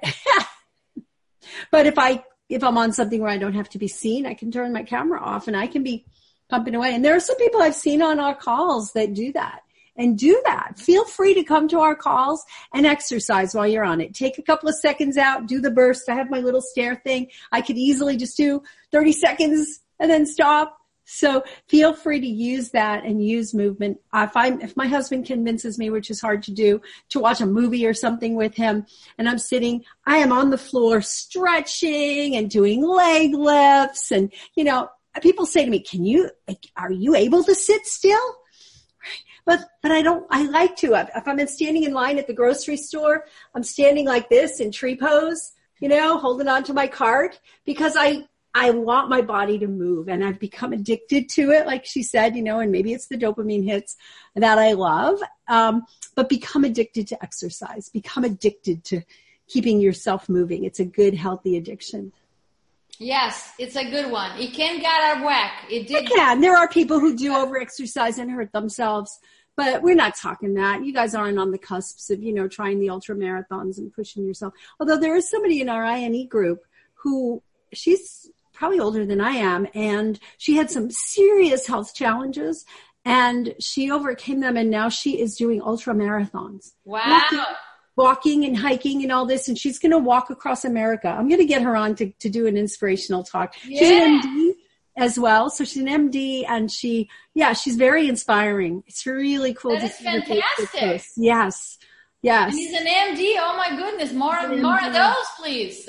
but if I'm on something where I don't have to be seen, I can turn my camera off and I can be pumping away. And there are some people I've seen on our calls that do that. And do that. Feel free to come to our calls and exercise while you're on it. Take a couple of seconds out, do the burst. I have my little stair thing. I could easily just do 30 seconds and then stop. So feel free to use that and use movement. If my husband convinces me, which is hard to do, to watch a movie or something with him, and I'm sitting, I am on the floor stretching and doing leg lifts. And, people say to me, are you able to sit still? But I like to. If I'm standing in line at the grocery store, I'm standing like this in tree pose, holding on to my cart, because I want my body to move, and I've become addicted to it, like she said, and maybe it's the dopamine hits that I love. But become addicted to exercise, become addicted to keeping yourself moving. It's a good, healthy addiction. Yes, it's a good one. It can get out of whack. It can. There are people who do over-exercise and hurt themselves, but we're not talking that. You guys aren't on the cusps of, trying the ultra marathons and pushing yourself. Although there is somebody in our INE group who, she's probably older than I am, and she had some serious health challenges, and she overcame them, and now she is doing ultra marathons. Wow. Walking and hiking and all this, and she's going to walk across America. I'm going to get her on to do an inspirational talk. Yeah. She's an MD as well, so she's an MD, and she's very inspiring. It's really cool to see her take this course. Yes. And he's an MD. Oh my goodness, more of those, please.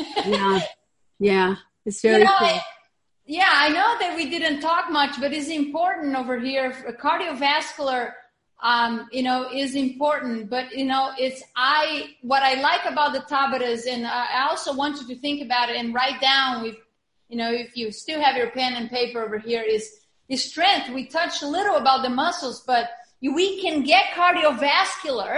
Yeah. It's very cool. I know that we didn't talk much, but it's important over here. Cardiovascular is important, but what I like about the Tabatas, and I also want you to think about it and write down if you still have your pen and paper over here, is strength. We touched a little about the muscles, but we can get cardiovascular,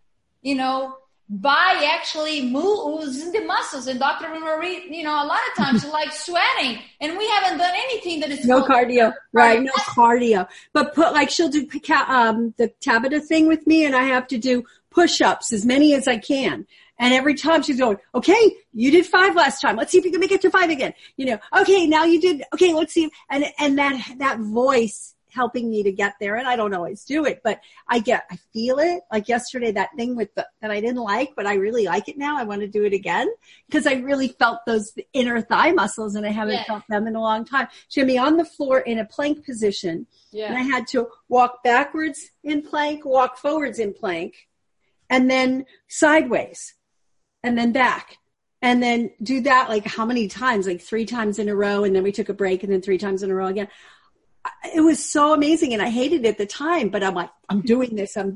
by actually using the muscles. And Dr. Marie, a lot of times like sweating, and we haven't done anything that is no cardio, right? No cardio, but she'll do the Tabata thing with me, and I have to do push-ups, as many as I can. And every time she's going, okay, you did 5 last time. Let's see if you can make it to 5 again. Okay, now you did. Okay, let's see. And that voice helping me to get there. And I don't always do it, but I feel it. Like yesterday, that thing that I didn't like, but I really like it now. I want to do it again because I really felt those inner thigh muscles, and I haven't felt them in a long time. She had me on the floor in a plank position, and I had to walk backwards in plank, walk forwards in plank, and then sideways, and then back. And then do that like how many times? Like 3 times in a row, and then we took a break, and then 3 times in a row again. it was so amazing, and I hated it at the time, but I'm like, I'm doing this. And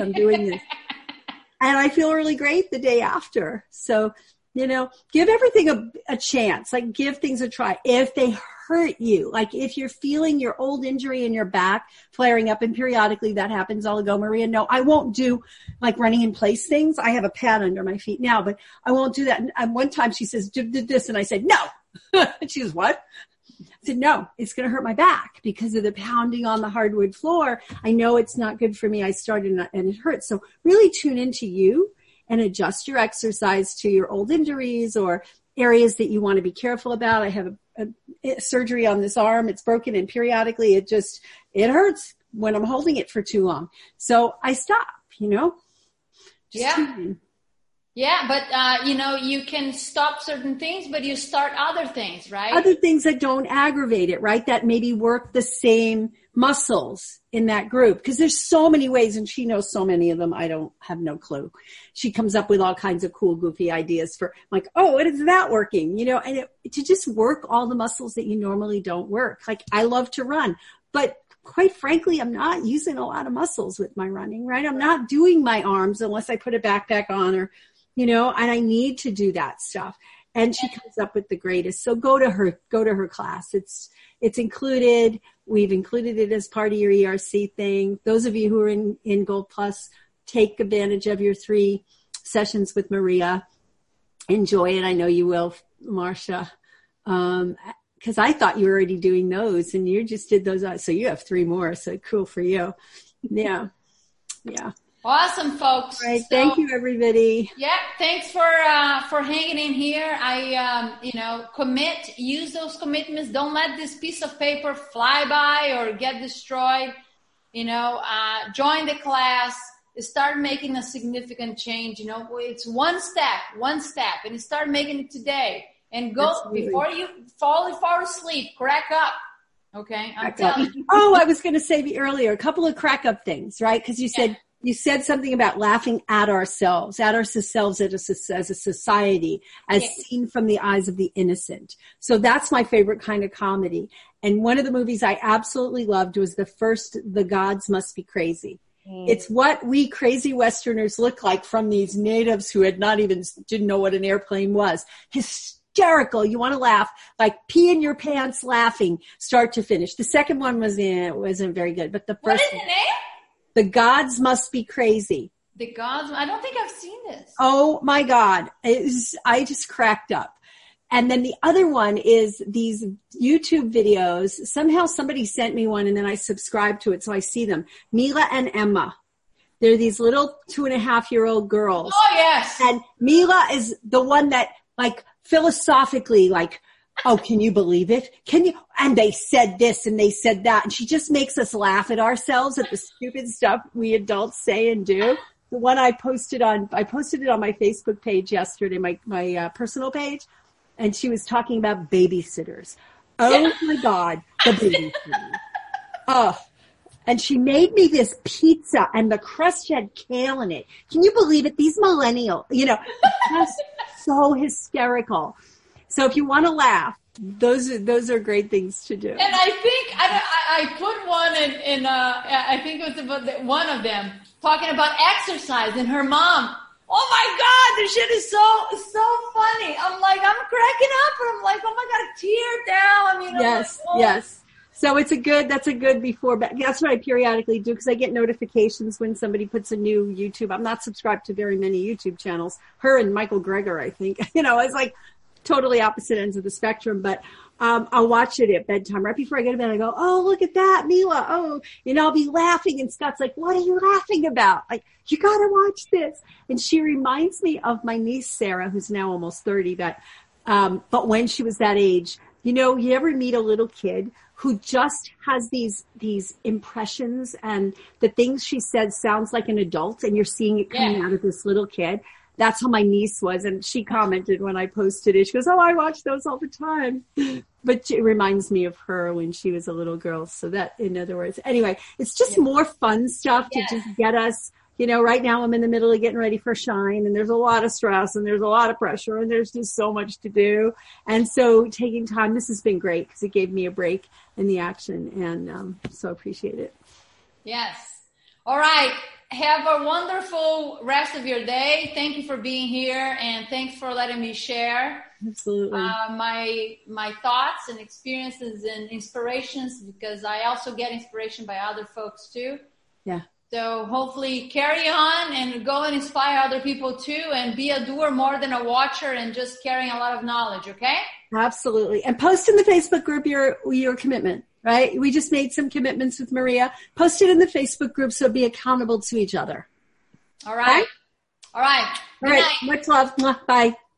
I feel really great the day after. So, give everything a chance, like give things a try. If they hurt you, like if you're feeling your old injury in your back flaring up, and periodically that happens, I'll go, Maria, no, I won't do like running in place things. I have a pad under my feet now, but I won't do that. And one time she says, did this. And I said, no. And she goes, what? I said, no, it's going to hurt my back because of the pounding on the hardwood floor. I know it's not good for me. I started and it hurts. So really tune into you and adjust your exercise to your old injuries or areas that you want to be careful about. I have a surgery on this arm. It's broken, and periodically it hurts when I'm holding it for too long. So I stop, Yeah, but, you can stop certain things, but you start other things, right? Other things that don't aggravate it, right? That maybe work the same muscles in that group. Because there's so many ways, and she knows so many of them. I don't have no clue. She comes up with all kinds of cool, goofy ideas for like, oh, what is that working? And to just work all the muscles that you normally don't work. Like I love to run, but quite frankly, I'm not using a lot of muscles with my running, right? I'm not doing my arms unless I put a backpack on or, and I need to do that stuff. And she comes up with the greatest. So go to her class. It's included. We've included it as part of your ERC thing. Those of you who are in Gold Plus, take advantage of your 3 sessions with Maria. Enjoy it. I know you will, Marcia. Cause I thought you were already doing those and you just did those. So you have 3 more. So cool for you. Yeah. Yeah. Awesome, folks. All right. Thank you, everybody. Yeah. Thanks for hanging in here. Use those commitments. Don't let this piece of paper fly by or get destroyed. Join the class, start making a significant change. It's one step, and start making it today. And go Absolutely. Before you fall asleep, crack up. Okay. I'm telling you. Oh, I was going to say earlier, a couple of crack up things, right? Cause you said something about laughing at ourselves as a society, as seen from the eyes of the innocent. So that's my favorite kind of comedy. And one of the movies I absolutely loved was the first, The Gods Must Be Crazy. It's what we crazy Westerners look like from these natives who didn't know what an airplane was. Hysterical. You want to laugh, like pee in your pants laughing, start to finish. The second one wasn't very good, but the first What is the name? The Gods Must Be Crazy. The Gods? I don't think I've seen this. Oh my God. I just cracked up. And then the other one is these YouTube videos. Somehow somebody sent me one and then I subscribed to it so I see them. Mila and Emma. They're these little 2.5-year-old girls. Oh, yes. And Mila is the one that like philosophically like, oh, can you believe it? Can you? And they said this and they said that. And she just makes us laugh at ourselves at the stupid stuff we adults say and do. The one I posted it on my Facebook page yesterday, my personal page. And she was talking about babysitters. Oh my God, the babysitters. Oh, and she made me this pizza and the crust had kale in it. Can you believe it? These millennials, just so hysterical. So if you want to laugh, those are great things to do. And I think I put one in I think it was about one of them talking about exercise and her mom. Oh my God, this shit is so funny. I'm like, I'm cracking up and I'm like, oh my God, tear down. Yes, yes. So that's a good before, that's what I periodically do because I get notifications when somebody puts a new YouTube. I'm not subscribed to very many YouTube channels. Her and Michael Greger, I think, it's like totally opposite ends of the spectrum, but I'll watch it at bedtime. Right before I go to bed, I go, oh, look at that, Mila. Oh, I'll be laughing. And Scott's like, what are you laughing about? Like, you got to watch this. And she reminds me of my niece, Sarah, who's now almost 30, but when she was that age, you ever meet a little kid who just has these impressions and the things she says sounds like an adult and you're seeing it coming out of this little kid. That's how my niece was. And she commented when I posted it. She goes, oh, I watch those all the time. But it reminds me of her when she was a little girl. So that, in other words, anyway, it's just more fun stuff to just get us, right now I'm in the middle of getting ready for Shine, and there's a lot of stress and there's a lot of pressure and there's just so much to do. And so taking time, this has been great because it gave me a break in the action, and so appreciate it. Yes. All right. Have a wonderful rest of your day. Thank you for being here, and thanks for letting me share my thoughts and experiences and inspirations, because I also get inspiration by other folks too. Yeah. So hopefully carry on and go and inspire other people too, and be a doer more than a watcher, and just carrying a lot of knowledge. Okay? Absolutely. And post in the Facebook group your commitment, right? We just made some commitments with Maria. Post it in the Facebook group so be accountable to each other. All right. Okay? All right. Much love. Bye.